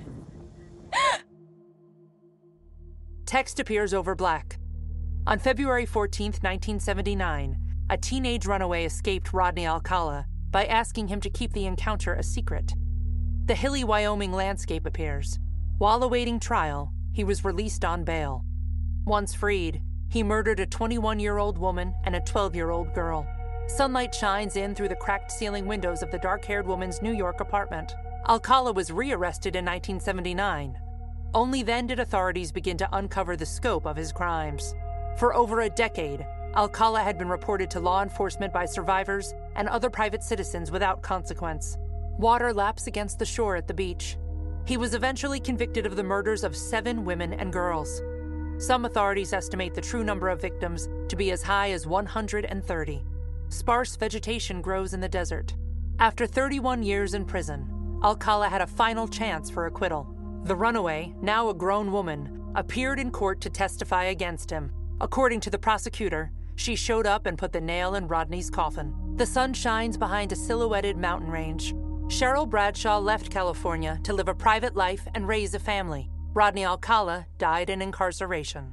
Text appears over black. On February fourteenth, nineteen seventy-nine, a teenage runaway escaped Rodney Alcala by asking him to keep the encounter a secret. The hilly Wyoming landscape appears. While awaiting trial, he was released on bail. Once freed, he murdered a twenty-one-year-old woman and a twelve-year-old girl. Sunlight shines in through the cracked ceiling windows of the dark-haired woman's New York apartment. Alcala was rearrested in nineteen seventy-nine. Only then did authorities begin to uncover the scope of his crimes. For over a decade, Alcala had been reported to law enforcement by survivors and other private citizens without consequence. Water laps against the shore at the beach. He was eventually convicted of the murders of seven women and girls. Some authorities estimate the true number of victims to be as high as one hundred thirty. Sparse vegetation grows in the desert. After thirty-one years in prison, Alcala had a final chance for acquittal. The runaway, now a grown woman, appeared in court to testify against him. According to the prosecutor, she showed up and put the nail in Rodney's coffin. The sun shines behind a silhouetted mountain range. Cheryl Bradshaw left California to live a private life and raise a family. Rodney Alcala died in incarceration.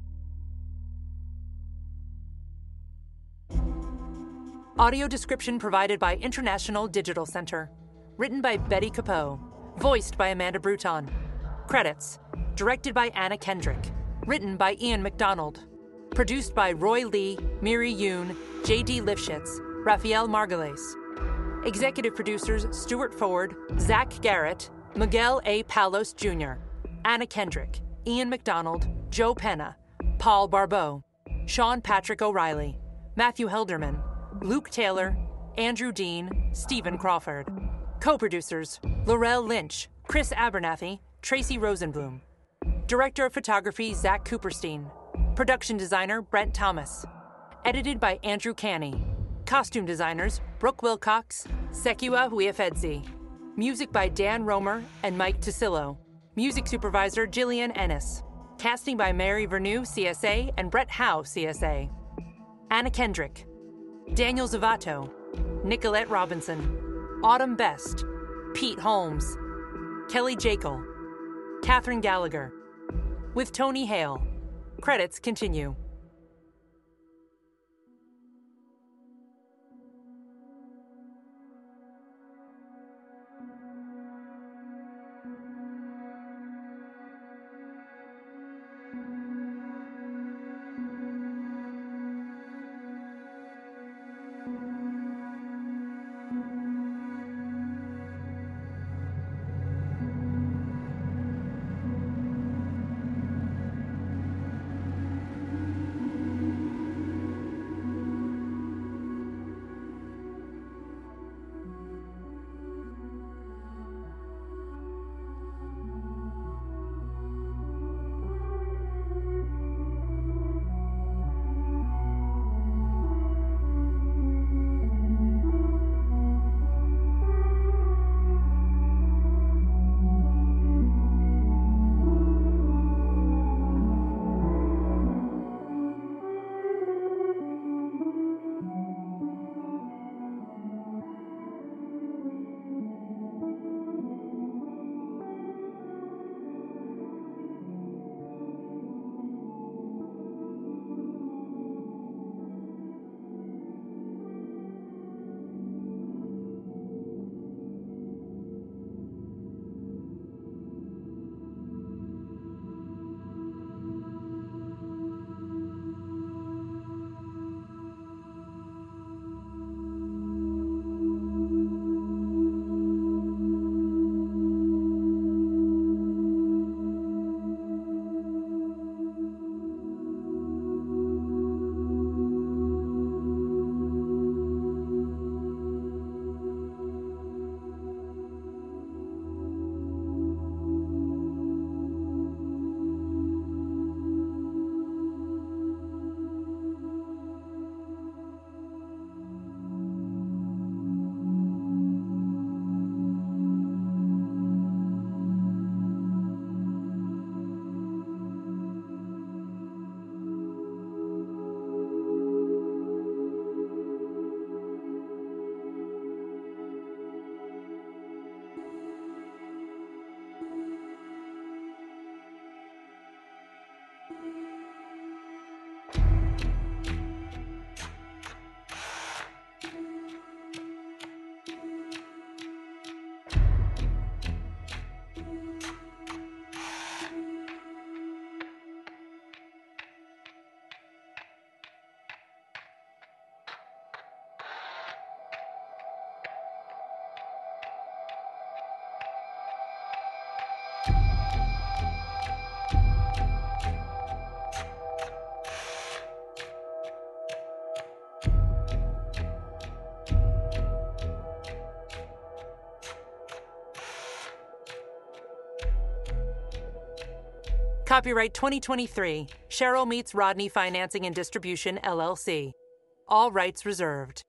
Audio description provided by International Digital Center. Written by Betty Capot. Voiced by Amanda Bruton. Credits. Directed by Anna Kendrick. Written by Ian McDonald. Produced by Roy Lee, Miri Yoon, J D Lifshitz, Rafael Margules. Executive producers Stuart Ford, Zach Garrett, Miguel A. Palos Junior, Anna Kendrick, Ian McDonald, Joe Penna, Paul Barbeau, Sean Patrick O'Reilly, Matthew Helderman, Luke Taylor, Andrew Dean, Stephen Crawford. Co-producers Laurel Lynch, Chris Abernathy, Tracy Rosenblum. Director of Photography Zach Cooperstein. Production designer Brent Thomas. Edited by Andrew Canny. Costume designers Brooke Wilcox, Sekua Huiafedzi. Music by Dan Romer and Mike Tasillo. Music supervisor Jillian Ennis. Casting by Mary Vernew, C S A, and Brett Howe, C S A. Anna Kendrick. Daniel Zavato. Nicolette Robinson. Autumn Best. Pete Holmes. Kelly Jekyll. Catherine Gallagher. With Tony Hale. Credits continue. Copyright twenty twenty-three, Cheryl Meets Rodney Financing and Distribution, L L C. All rights reserved.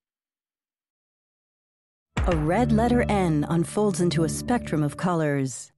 A red letter N unfolds into a spectrum of colors.